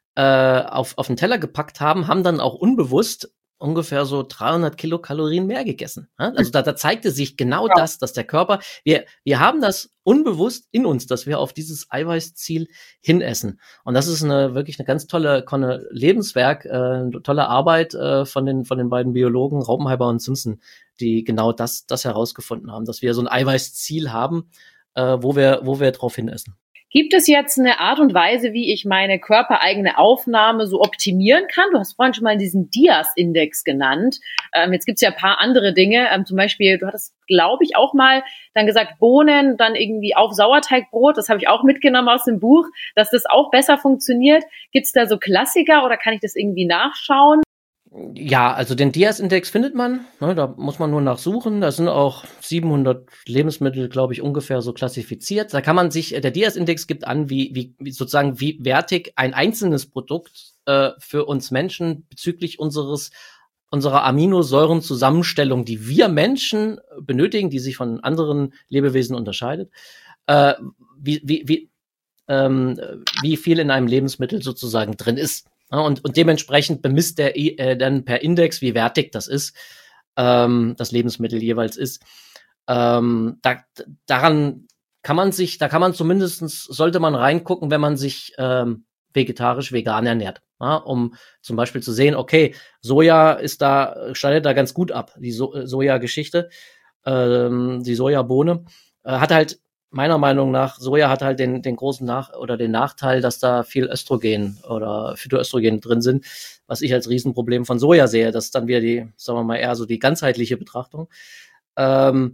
auf auf den Teller gepackt haben, haben dann auch unbewusst ungefähr so dreihundert Kilokalorien mehr gegessen. Also da, da zeigte sich genau ja. das, dass der Körper, wir wir haben das unbewusst in uns, dass wir auf dieses Eiweißziel hinessen. Und das ist eine wirklich eine ganz tolle, tolle Lebenswerk, äh, eine tolle Arbeit äh, von den von den beiden Biologen Raubenheimer und Simpson, die genau das das herausgefunden haben, dass wir so ein Eiweißziel haben, äh, wo wir wo wir drauf hinessen.
Gibt es jetzt eine Art und Weise, wie ich meine körpereigene Aufnahme so optimieren kann? Du hast vorhin schon mal diesen D I A S-Index genannt. Ähm, jetzt gibt's ja ein paar andere Dinge. Ähm, zum Beispiel, du hattest, glaube ich, auch mal dann gesagt, Bohnen, dann irgendwie auf Sauerteigbrot. Das habe ich auch mitgenommen aus dem Buch, dass das auch besser funktioniert. Gibt's da so Klassiker oder kann ich das irgendwie nachschauen?
Ja, also den D I A S-Index findet man, ne, da muss man nur nachsuchen. Da sind auch siebenhundert Lebensmittel, glaube ich, ungefähr so klassifiziert. Da kann man sich, der D I A S-Index gibt an, wie, wie, wie sozusagen, wie wertig ein einzelnes Produkt äh, für uns Menschen bezüglich unseres unserer Aminosäurenzusammenstellung, die wir Menschen benötigen, die sich von anderen Lebewesen unterscheidet, äh, wie, wie, wie, ähm, wie viel in einem Lebensmittel sozusagen drin ist. Ja, und, und dementsprechend bemisst der äh, dann per Index, wie wertig das ist, ähm, das Lebensmittel jeweils ist. Ähm, da, daran kann man sich, da kann man zumindestens, sollte man reingucken, wenn man sich ähm, vegetarisch, vegan ernährt. Ja, um zum Beispiel zu sehen, okay, Soja ist da, schneidet da ganz gut ab, die so Soja-Geschichte, ähm, die Sojabohne, äh, hat halt meiner Meinung nach, Soja hat halt den, den großen Nach- oder den Nachteil, dass da viel Östrogen oder Phytoöstrogen drin sind, was ich als Riesenproblem von Soja sehe. Das ist dann wieder die, sagen wir mal, eher so die ganzheitliche Betrachtung. Ähm,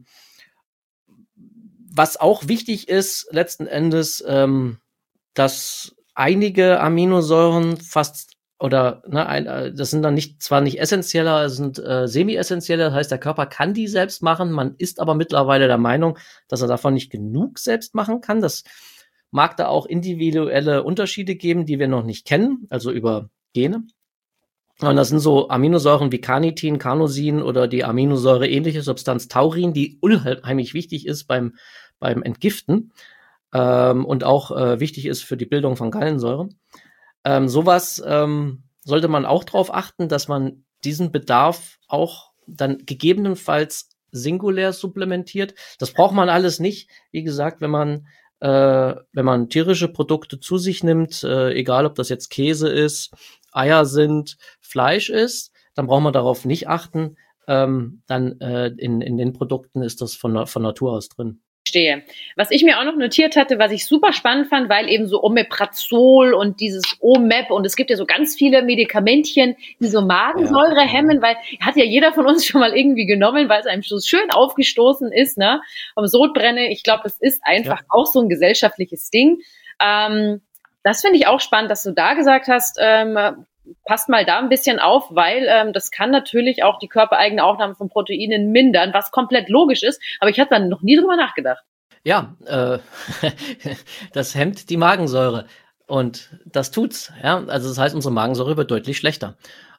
was auch wichtig ist, letzten Endes, ähm, dass einige Aminosäuren fast oder ne, ein, das sind dann nicht zwar nicht essentieller, es sind äh, semi-essentielle, das heißt, der Körper kann die selbst machen, man ist aber mittlerweile der Meinung, dass er davon nicht genug selbst machen kann. Das mag da auch individuelle Unterschiede geben, die wir noch nicht kennen, also über Gene. Und das sind so Aminosäuren wie Carnitin, Carnosin oder die Aminosäure ähnliche Substanz Taurin, die unheimlich wichtig ist beim, beim Entgiften ähm, und auch äh, wichtig ist für die Bildung von Gallensäure. Ähm, sowas ähm, sollte man auch darauf achten, dass man diesen Bedarf auch dann gegebenenfalls singulär supplementiert. Das braucht man alles nicht. Wie gesagt, wenn man äh, wenn man tierische Produkte zu sich nimmt, äh, egal ob das jetzt Käse ist, Eier sind, Fleisch ist, dann braucht man darauf nicht achten. Ähm, dann äh, in, in den Produkten ist das von, von Natur aus drin.
Verstehe. Was ich mir auch noch notiert hatte, was ich super spannend fand, weil eben so Omeprazol und dieses O M E P und es gibt ja so ganz viele Medikamentchen, die so Magensäure ja. hemmen, weil hat ja jeder von uns schon mal irgendwie genommen, weil es einem so schön aufgestoßen ist, ne? Vom Sodbrenne. Ich glaube, es ist einfach ja. auch so ein gesellschaftliches Ding. Ähm, das finde ich auch spannend, dass du da gesagt hast, ähm, passt mal da ein bisschen auf, weil ähm, das kann natürlich auch die körpereigene Aufnahme von Proteinen mindern, was komplett logisch ist, aber ich hatte da noch nie drüber nachgedacht.
Ja, äh, das hemmt die Magensäure und das tut's. Ja, also das heißt, unsere Magensäure wird deutlich schlechter.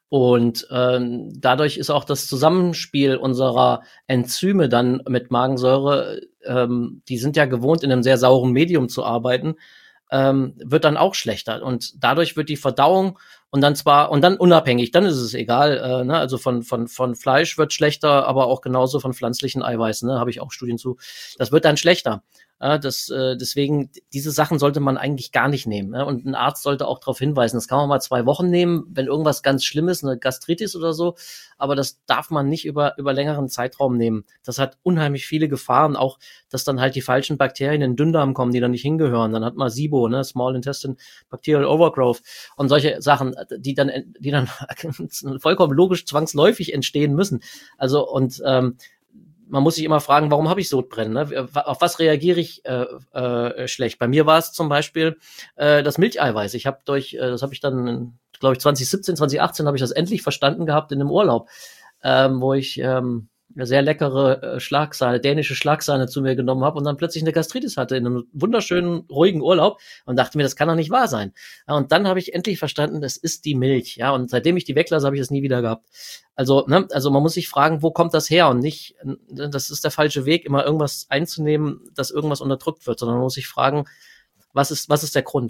Und ähm, dadurch ist auch das Zusammenspiel unserer Enzyme dann mit Magensäure, ähm, die sind ja gewohnt, in einem sehr sauren Medium zu arbeiten, ähm, wird dann auch schlechter. Und dadurch wird die Verdauung und dann zwar, und dann unabhängig, dann ist es egal, äh, ne? Also von, von, von Fleisch wird schlechter, aber auch genauso von pflanzlichen Eiweißen, ne? Habe ich auch Studien zu. Das wird dann schlechter. Ja, das, äh, deswegen, diese Sachen sollte man eigentlich gar nicht nehmen. Ne? Und ein Arzt sollte auch darauf hinweisen, das kann man mal zwei Wochen nehmen, wenn irgendwas ganz Schlimmes, eine Gastritis oder so, aber das darf man nicht über, über längeren Zeitraum nehmen. Das hat unheimlich viele Gefahren, auch, dass dann halt die falschen Bakterien in den Dünndarm kommen, die da nicht hingehören. Dann hat man SIBO, ne? Small Intestine Bacterial Overgrowth und solche Sachen, die dann, die dann vollkommen logisch zwangsläufig entstehen müssen. Also, und, ähm, man muss sich immer fragen, warum habe ich Sodbrennen? Ne? Auf was reagiere ich äh, äh, schlecht? Bei mir war es zum Beispiel äh, das Milcheiweiß. Ich habe durch, äh, das habe ich dann, glaube ich, zwanzig siebzehn, zwanzig achtzehn habe ich das endlich verstanden gehabt in einem Urlaub, ähm, wo ich ähm, eine sehr leckere äh, Schlagsahne, dänische Schlagsahne zu mir genommen habe und dann plötzlich eine Gastritis hatte in einem wunderschönen, ruhigen Urlaub und dachte mir, das kann doch nicht wahr sein. Ja, und dann habe ich endlich verstanden, das ist die Milch. Ja, und seitdem ich die weglasse, habe ich das nie wieder gehabt. Also, ne, also man muss sich fragen, wo kommt das her und nicht, das ist der falsche Weg, immer irgendwas einzunehmen, dass irgendwas unterdrückt wird, sondern man muss sich fragen, was ist, was ist der Grund?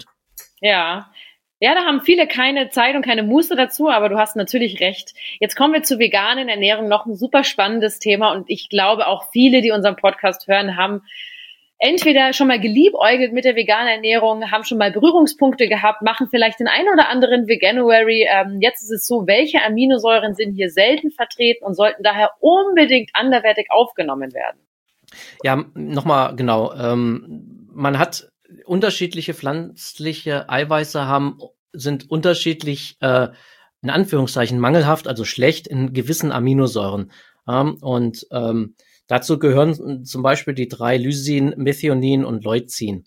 Ja. Ja, da haben viele keine Zeit und keine Muße dazu, aber du hast natürlich recht. Jetzt kommen wir zur veganen Ernährung, noch ein super spannendes Thema und ich glaube auch viele, die unseren Podcast hören, haben entweder schon mal geliebäugelt mit der veganen Ernährung, haben schon mal Berührungspunkte gehabt, machen vielleicht den einen oder anderen Veganuary. Ähm, jetzt ist es so, welche Aminosäuren sind hier selten vertreten und sollten daher unbedingt anderweitig aufgenommen werden?
Ja, nochmal genau. Ähm, man hat unterschiedliche pflanzliche Eiweiße haben, sind unterschiedlich, äh, in Anführungszeichen, mangelhaft, also schlecht in gewissen Aminosäuren. Ähm, und ähm, dazu gehören zum Beispiel die drei Lysin, Methionin und Leucin.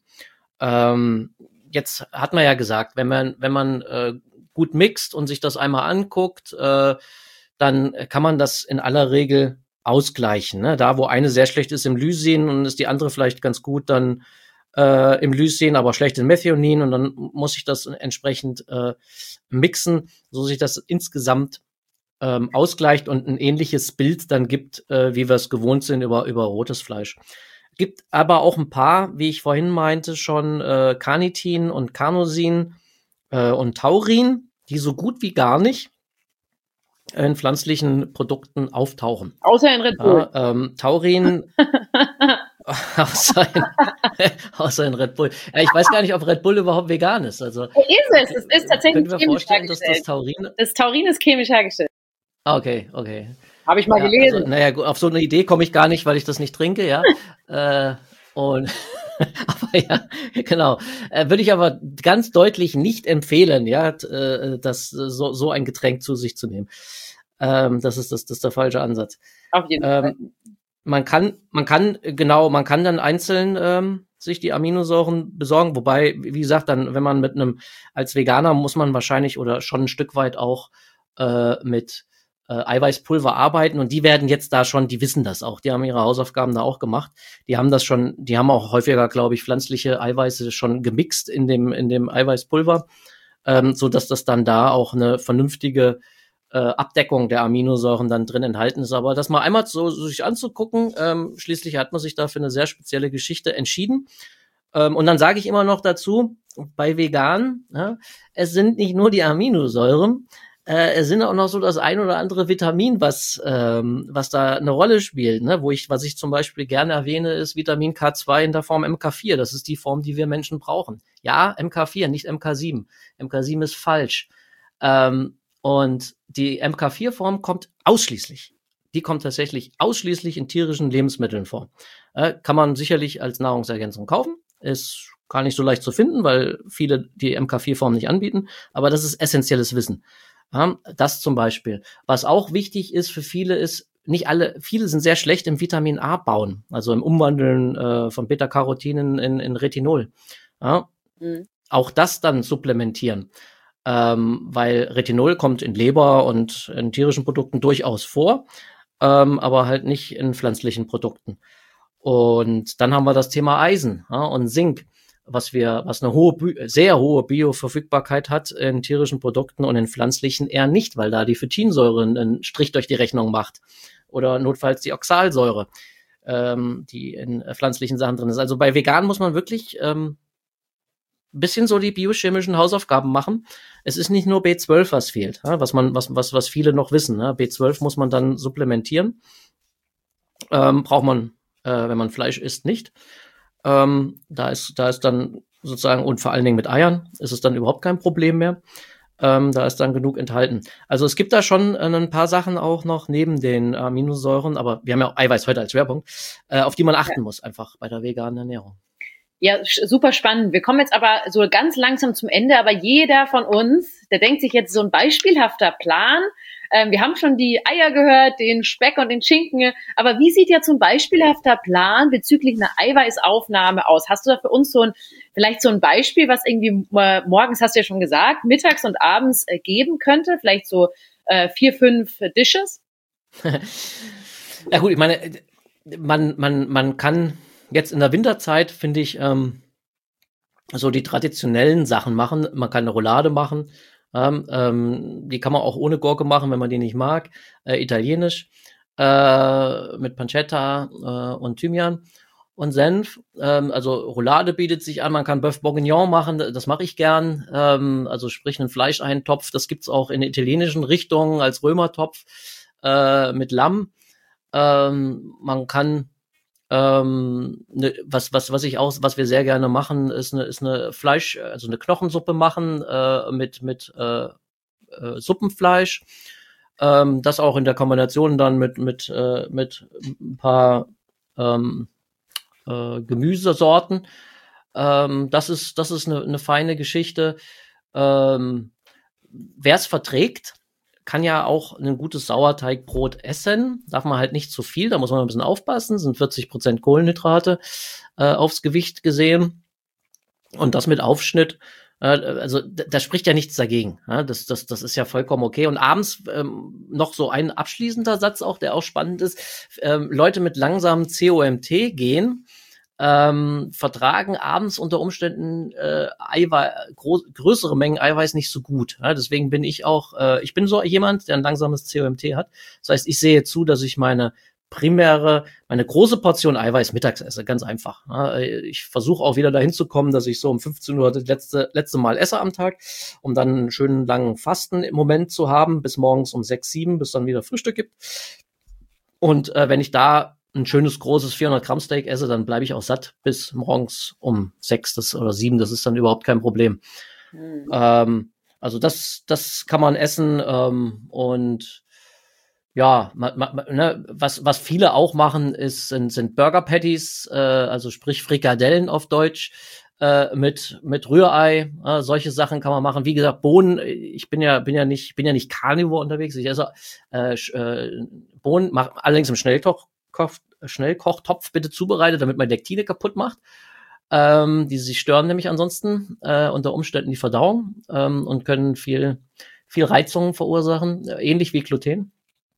Ähm, jetzt hat man ja gesagt, wenn man, wenn man äh, gut mixt und sich das einmal anguckt, äh, dann kann man das in aller Regel ausgleichen. Ne? Da, wo eine sehr schlecht ist im Lysin und ist die andere vielleicht ganz gut, dann Äh, im Lysin, aber schlecht in Methionin und dann muss ich das entsprechend äh, mixen, so sich das insgesamt ähm, ausgleicht und ein ähnliches Bild dann gibt, äh, wie wir es gewohnt sind über über rotes Fleisch. Gibt aber auch ein paar, wie ich vorhin meinte, schon äh, Carnitin und Carnosin äh, und Taurin, die so gut wie gar nicht in pflanzlichen Produkten auftauchen.
Außer in Red Bull.
Ja, ähm, Taurin außer, in, außer in Red Bull. Ja, ich weiß gar nicht, ob Red Bull überhaupt vegan ist. Also,
ist es. Es ist tatsächlich
chemisch vorstellen, dass das Taurin...
Das Taurin ist chemisch hergestellt.
Okay, okay.
Habe ich mal
ja,
gelesen.
Also, naja, auf so eine Idee komme ich gar nicht, weil ich das nicht trinke, ja. äh, und aber ja, genau. Äh, würde ich aber ganz deutlich nicht empfehlen, ja, äh, das so, so ein Getränk zu sich zu nehmen. Ähm, das ist das, das ist der falsche Ansatz.
Auf jeden
ähm,
Fall.
Man kann, man kann, genau, man kann dann einzeln ähm, sich die Aminosäuren besorgen, wobei, wie gesagt, dann, wenn man mit einem, als Veganer muss man wahrscheinlich oder schon ein Stück weit auch äh, mit äh, Eiweißpulver arbeiten und die werden jetzt da schon, die wissen das auch, die haben ihre Hausaufgaben da auch gemacht, die haben das schon, die haben auch häufiger, glaube ich, pflanzliche Eiweiße schon gemixt in dem in dem Eiweißpulver, ähm, so dass das dann da auch eine vernünftige äh, Abdeckung der Aminosäuren dann drin enthalten ist. Aber das mal einmal so, so sich anzugucken, ähm, schließlich hat man sich da für eine sehr spezielle Geschichte entschieden. Ähm, und dann sage ich immer noch dazu, bei vegan, ja, es sind nicht nur die Aminosäuren, äh, es sind auch noch so das ein oder andere Vitamin, was ähm, was da eine Rolle spielt, ne? Wo ich, was ich zum Beispiel gerne erwähne, ist Vitamin K zwei in der Form M K vier. Das ist die Form, die wir Menschen brauchen. Ja, M K vier, nicht M K sieben. M K sieben ist falsch. Ähm, und die M K vier Form kommt ausschließlich. Die kommt tatsächlich ausschließlich in tierischen Lebensmitteln vor. Äh, kann man sicherlich als Nahrungsergänzung kaufen. Ist gar nicht so leicht zu finden, weil viele die M K vier Form nicht anbieten. Aber das ist essentielles Wissen. Ja, das zum Beispiel. Was auch wichtig ist für viele ist, nicht alle, viele sind sehr schlecht im Vitamin A bauen, also im Umwandeln äh, von Beta-Carotinen in, in Retinol. Ja, mhm. Auch das dann supplementieren, ähm, weil Retinol kommt in Leber und in tierischen Produkten durchaus vor, ähm, aber halt nicht in pflanzlichen Produkten. Und dann haben wir das Thema Eisen, ja, und Zink, was wir, was eine hohe, sehr hohe Bioverfügbarkeit hat in tierischen Produkten und in pflanzlichen eher nicht, weil da die Phytinsäure einen Strich durch die Rechnung macht oder notfalls die Oxalsäure, ähm, die in pflanzlichen Sachen drin ist. Also bei vegan muss man wirklich ähm, ein bisschen so die biochemischen Hausaufgaben machen. Es ist nicht nur B zwölf, was fehlt, ja, was man, was, was, was viele noch wissen. Ne? B zwölf muss man dann supplementieren. Ähm, braucht man, äh, wenn man Fleisch isst, nicht. Ähm, da ist, da ist dann sozusagen, und vor allen Dingen mit Eiern, ist es dann überhaupt kein Problem mehr. Ähm, da ist dann genug enthalten. Also es gibt da schon äh, ein paar Sachen auch noch neben den Aminosäuren, aber wir haben ja auch Eiweiß heute als Schwerpunkt, äh, auf die man achten ja. muss, einfach bei der veganen Ernährung.
Ja, super spannend. Wir kommen jetzt aber so ganz langsam zum Ende, aber jeder von uns, der denkt sich jetzt so ein beispielhafter Plan. Ähm, wir haben schon die Eier gehört, den Speck und den Schinken, aber wie sieht jetzt so ein beispielhafter Plan bezüglich einer Eiweißaufnahme aus? Hast du da für uns so ein, vielleicht so ein Beispiel, was irgendwie äh, morgens, hast du ja schon gesagt, mittags und abends äh, geben könnte? Vielleicht so äh, vier, fünf äh, Dishes?
Ja gut, ich meine, man, man, man kann jetzt in der Winterzeit, finde ich, ähm, so die traditionellen Sachen machen. Man kann eine Roulade machen. Ähm, ähm, die kann man auch ohne Gurke machen, wenn man die nicht mag. Äh, italienisch. Äh, mit Pancetta äh, und Thymian und Senf. Ähm, also Roulade bietet sich an. Man kann Bœuf Bourguignon machen. Das mache ich gern. Ähm, also sprich einen Fleischeintopf. Das gibt's auch in italienischen Richtungen als Römertopf äh, mit Lamm. Ähm, man kann Ähm, ne, was was was ich auch, was wir sehr gerne machen, ist eine ist eine Fleisch, also eine Knochensuppe machen äh, mit mit äh, äh, Suppenfleisch. Ähm, das auch in der Kombination dann mit mit äh, mit ein paar ähm, äh, Gemüsesorten. Ähm, das ist das ist eine, eine feine Geschichte. Ähm, Wer es verträgt, kann ja auch ein gutes Sauerteigbrot essen. Darf man halt nicht zu viel, da muss man ein bisschen aufpassen. Sind vierzig Prozent Kohlenhydrate äh, aufs Gewicht gesehen. Und das mit Aufschnitt, äh, also da, da spricht ja nichts dagegen. Ja? Das, das, das ist ja vollkommen okay. Und abends ähm, noch so ein abschließender Satz auch, der auch spannend ist. Ähm, Leute mit langsamem C O M T gehen, Ähm, vertragen abends unter Umständen äh, Eiweiß, groß, größere Mengen Eiweiß nicht so gut. Ja, deswegen bin ich auch, äh, ich bin so jemand, der ein langsames C O M T hat. Das heißt, ich sehe zu, dass ich meine primäre, meine große Portion Eiweiß mittags esse, ganz einfach. Ja, ich versuche auch wieder dahin zu kommen, dass ich so um fünfzehn Uhr das letzte, letzte Mal esse am Tag, um dann einen schönen langen Fasten im Moment zu haben, bis morgens um sechs, sieben, bis dann wieder Frühstück gibt. Und äh, wenn ich da ein schönes, großes vierhundert Gramm Steak esse, dann bleibe ich auch satt bis morgens um sechs das, oder sieben. Das ist dann überhaupt kein Problem. Mhm. Ähm, also das, das kann man essen. Ähm, und ja, ma, ma, ne, was, was viele auch machen, ist, sind, sind Burger Patties, äh, also sprich Frikadellen auf Deutsch, äh, mit, mit Rührei. Äh, solche Sachen kann man machen. Wie gesagt, Bohnen, ich bin ja, bin ja nicht, bin ja nicht Carnivore unterwegs. Ich esse äh, äh, Bohnen, mach allerdings im Schnellkoch. Koch, Schnellkochtopf bitte zubereitet, damit man Lektine kaputt macht. Ähm, die sich stören nämlich ansonsten äh, unter Umständen die Verdauung ähm, und können viel viel Reizungen verursachen, äh, ähnlich wie Gluten.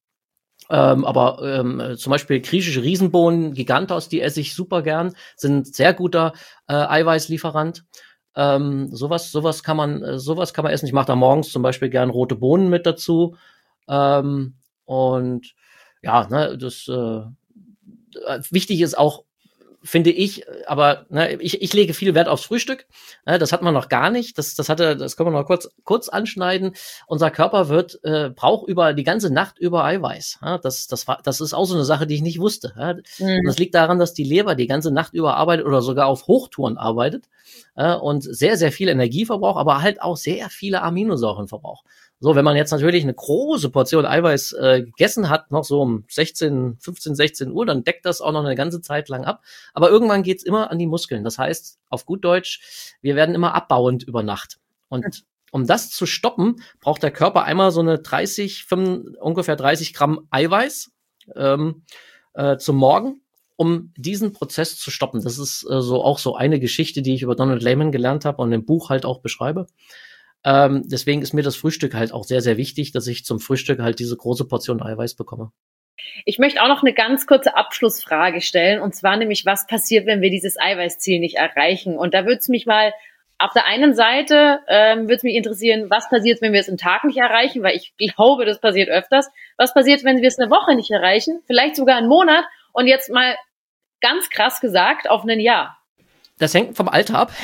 Ähm, aber ähm, zum Beispiel griechische Riesenbohnen, Gigantos, die esse ich super gern, sind sehr guter äh, Eiweißlieferant. Ähm, sowas, sowas kann man, äh, sowas kann man essen. Ich mache da morgens zum Beispiel gern rote Bohnen mit dazu. Ähm, und ja, ne, das äh, wichtig ist auch, finde ich, aber ne, ich, ich lege viel Wert aufs Frühstück. Ne, das hat man noch gar nicht. Das, das hatte, das können wir noch kurz, kurz anschneiden. Unser Körper wird, äh, braucht über die ganze Nacht über Eiweiß. Ja, das, das war, das ist auch so eine Sache, die ich nicht wusste. Ja. Mhm. Und das liegt daran, dass die Leber die ganze Nacht über arbeitet oder sogar auf Hochtouren arbeitet äh, und sehr, sehr viel Energie verbraucht, aber halt auch sehr viele Aminosäuren verbraucht. So, wenn man jetzt natürlich eine große Portion Eiweiß äh, gegessen hat, noch so um sechzehn, fünfzehn, sechzehn Uhr, dann deckt das auch noch eine ganze Zeit lang ab. Aber irgendwann geht's immer an die Muskeln. Das heißt, auf gut Deutsch, wir werden immer abbauend über Nacht. Und um das zu stoppen, braucht der Körper einmal so eine dreißig, fünf, ungefähr dreißig Gramm Eiweiß ähm, äh, zum Morgen, um diesen Prozess zu stoppen. Das ist äh, so auch so eine Geschichte, die ich über Donald Layman gelernt habe und im Buch halt auch beschreibe. Ähm, deswegen ist mir das Frühstück halt auch sehr, sehr wichtig, dass ich zum Frühstück halt diese große Portion Eiweiß bekomme.
Ich möchte auch noch eine ganz kurze Abschlussfrage stellen, und zwar nämlich, was passiert, wenn wir dieses Eiweißziel nicht erreichen? Und da würde es mich mal, auf der einen Seite ähm, würde es mich interessieren, was passiert, wenn wir es im Tag nicht erreichen, weil ich glaube, das passiert öfters. Was passiert, wenn wir es eine Woche nicht erreichen, vielleicht sogar einen Monat, und jetzt mal ganz krass gesagt auf ein Jahr?
Das hängt vom Alter ab.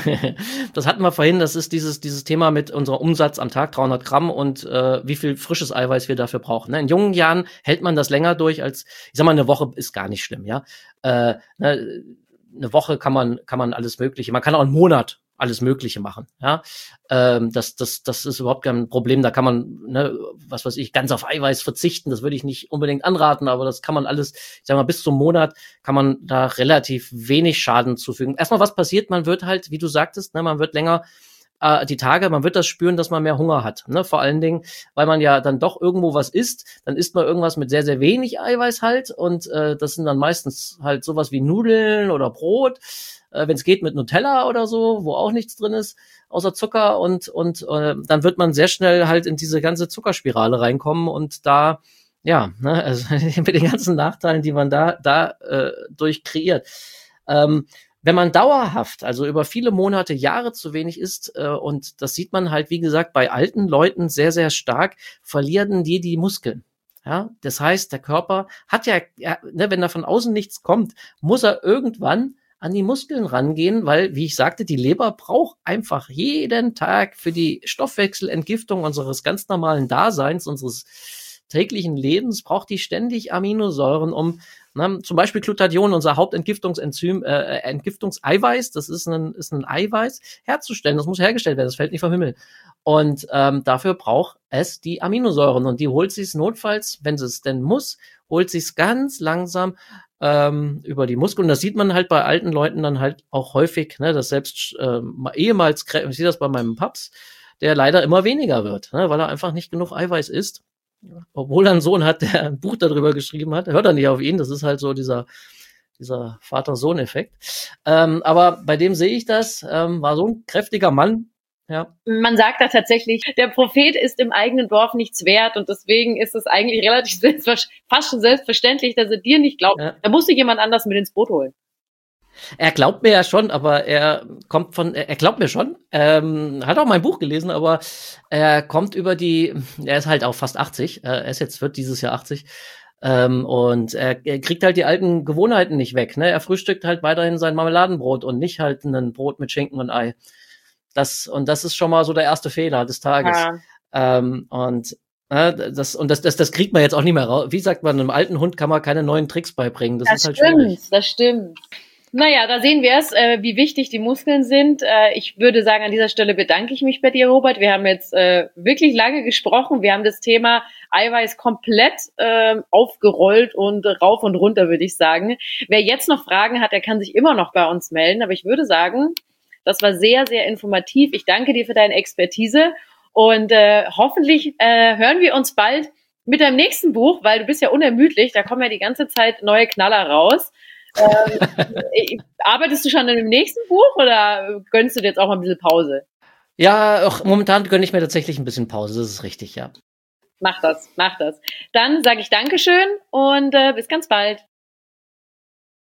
Das hatten wir vorhin, das ist dieses dieses Thema mit unserem Umsatz am Tag, dreihundert Gramm, und äh, wie viel frisches Eiweiß wir dafür brauchen. Ne? In jungen Jahren hält man das länger durch als, ich sag mal, eine Woche ist gar nicht schlimm, ja. Äh, ne, eine Woche kann man kann man alles Mögliche, man kann auch einen Monat alles Mögliche machen, ja. Ähm, das, das, das ist überhaupt kein Problem. Da kann man, ne, was weiß ich, ganz auf Eiweiß verzichten. Das würde ich nicht unbedingt anraten, aber das kann man alles, ich sag mal, bis zum Monat kann man da relativ wenig Schaden zufügen. Erstmal, was passiert? Man wird halt, wie du sagtest, ne, man wird länger äh, die Tage, man wird das spüren, dass man mehr Hunger hat. Ne? Vor allen Dingen, weil man ja dann doch irgendwo was isst, dann isst man irgendwas mit sehr, sehr wenig Eiweiß halt, und äh, das sind dann meistens halt sowas wie Nudeln oder Brot, äh, wenn es geht mit Nutella oder so, wo auch nichts drin ist, außer Zucker, und und äh, dann wird man sehr schnell halt in diese ganze Zuckerspirale reinkommen, und da, ja, ne, also mit den ganzen Nachteilen, die man da da äh, durch kreiert. Ähm, Wenn man dauerhaft, also über viele Monate, Jahre zu wenig isst, äh, und das sieht man halt, wie gesagt, bei alten Leuten sehr, sehr stark, verlieren die die Muskeln. Ja, das heißt, der Körper hat ja, ja ne, wenn da von außen nichts kommt, muss er irgendwann an die Muskeln rangehen, weil, wie ich sagte, die Leber braucht einfach jeden Tag für die Stoffwechselentgiftung unseres ganz normalen Daseins, unseres täglichen Lebens, braucht die ständig Aminosäuren, um, na, zum Beispiel Glutathion, unser Hauptentgiftungsenzym, äh, Entgiftungseiweiß, das ist ein, ist ein Eiweiß, herzustellen. Das muss hergestellt werden, das fällt nicht vom Himmel. Und ähm, dafür braucht es die Aminosäuren, und die holt sie es notfalls, wenn sie es denn muss, holt sie es ganz langsam ähm, über die Muskeln. Und das sieht man halt bei alten Leuten dann halt auch häufig, ne, dass selbst ähm, ehemals, ich sehe das bei meinem Paps, der leider immer weniger wird, ne, weil er einfach nicht genug Eiweiß isst. Obwohl er einen Sohn hat, der ein Buch darüber geschrieben hat, hört er nicht auf ihn. Das ist halt so dieser dieser Vater-Sohn-Effekt. Ähm, aber bei dem sehe ich das, ähm, war so ein kräftiger Mann. Ja.
Man sagt da tatsächlich, der Prophet ist im eigenen Dorf nichts wert, und deswegen ist es eigentlich relativ selbstver- fast schon selbstverständlich, dass er dir nicht glaubt. Ja. Da musst du jemand anders mit ins Boot holen.
Er glaubt mir ja schon, aber er kommt von, er glaubt mir schon, ähm, hat auch mein Buch gelesen, aber er kommt über die, er ist halt auch fast achtzig, er ist jetzt, wird dieses Jahr achtzig, ähm, und er, er kriegt halt die alten Gewohnheiten nicht weg, ne, er frühstückt halt weiterhin sein Marmeladenbrot und nicht halt ein Brot mit Schinken und Ei. Das, und das ist schon mal so der erste Fehler des Tages. Ja. Ähm, und äh, das, und das, das, das kriegt man jetzt auch nicht mehr raus. Wie sagt man, einem alten Hund kann man keine neuen Tricks beibringen. Das, das ist halt
stimmt,
schwierig.
Das stimmt. Naja, da sehen wir es, äh, wie wichtig die Muskeln sind. Äh, ich würde sagen, an dieser Stelle bedanke ich mich bei dir, Robert. Wir haben jetzt äh, wirklich lange gesprochen. Wir haben das Thema Eiweiß komplett äh, aufgerollt und rauf und runter, würde ich sagen. Wer jetzt noch Fragen hat, der kann sich immer noch bei uns melden. Aber ich würde sagen, das war sehr, sehr informativ. Ich danke dir für deine Expertise, und äh, hoffentlich äh, hören wir uns bald mit deinem nächsten Buch, weil du bist ja unermüdlich. Da kommen ja die ganze Zeit neue Knaller raus. ähm, arbeitest du schon an dem nächsten Buch, oder gönnst du dir jetzt auch mal ein bisschen Pause?
Ja, auch momentan gönne ich mir tatsächlich ein bisschen Pause, das ist richtig, ja.
Mach das, mach das. Dann sage ich Dankeschön und äh, bis ganz bald.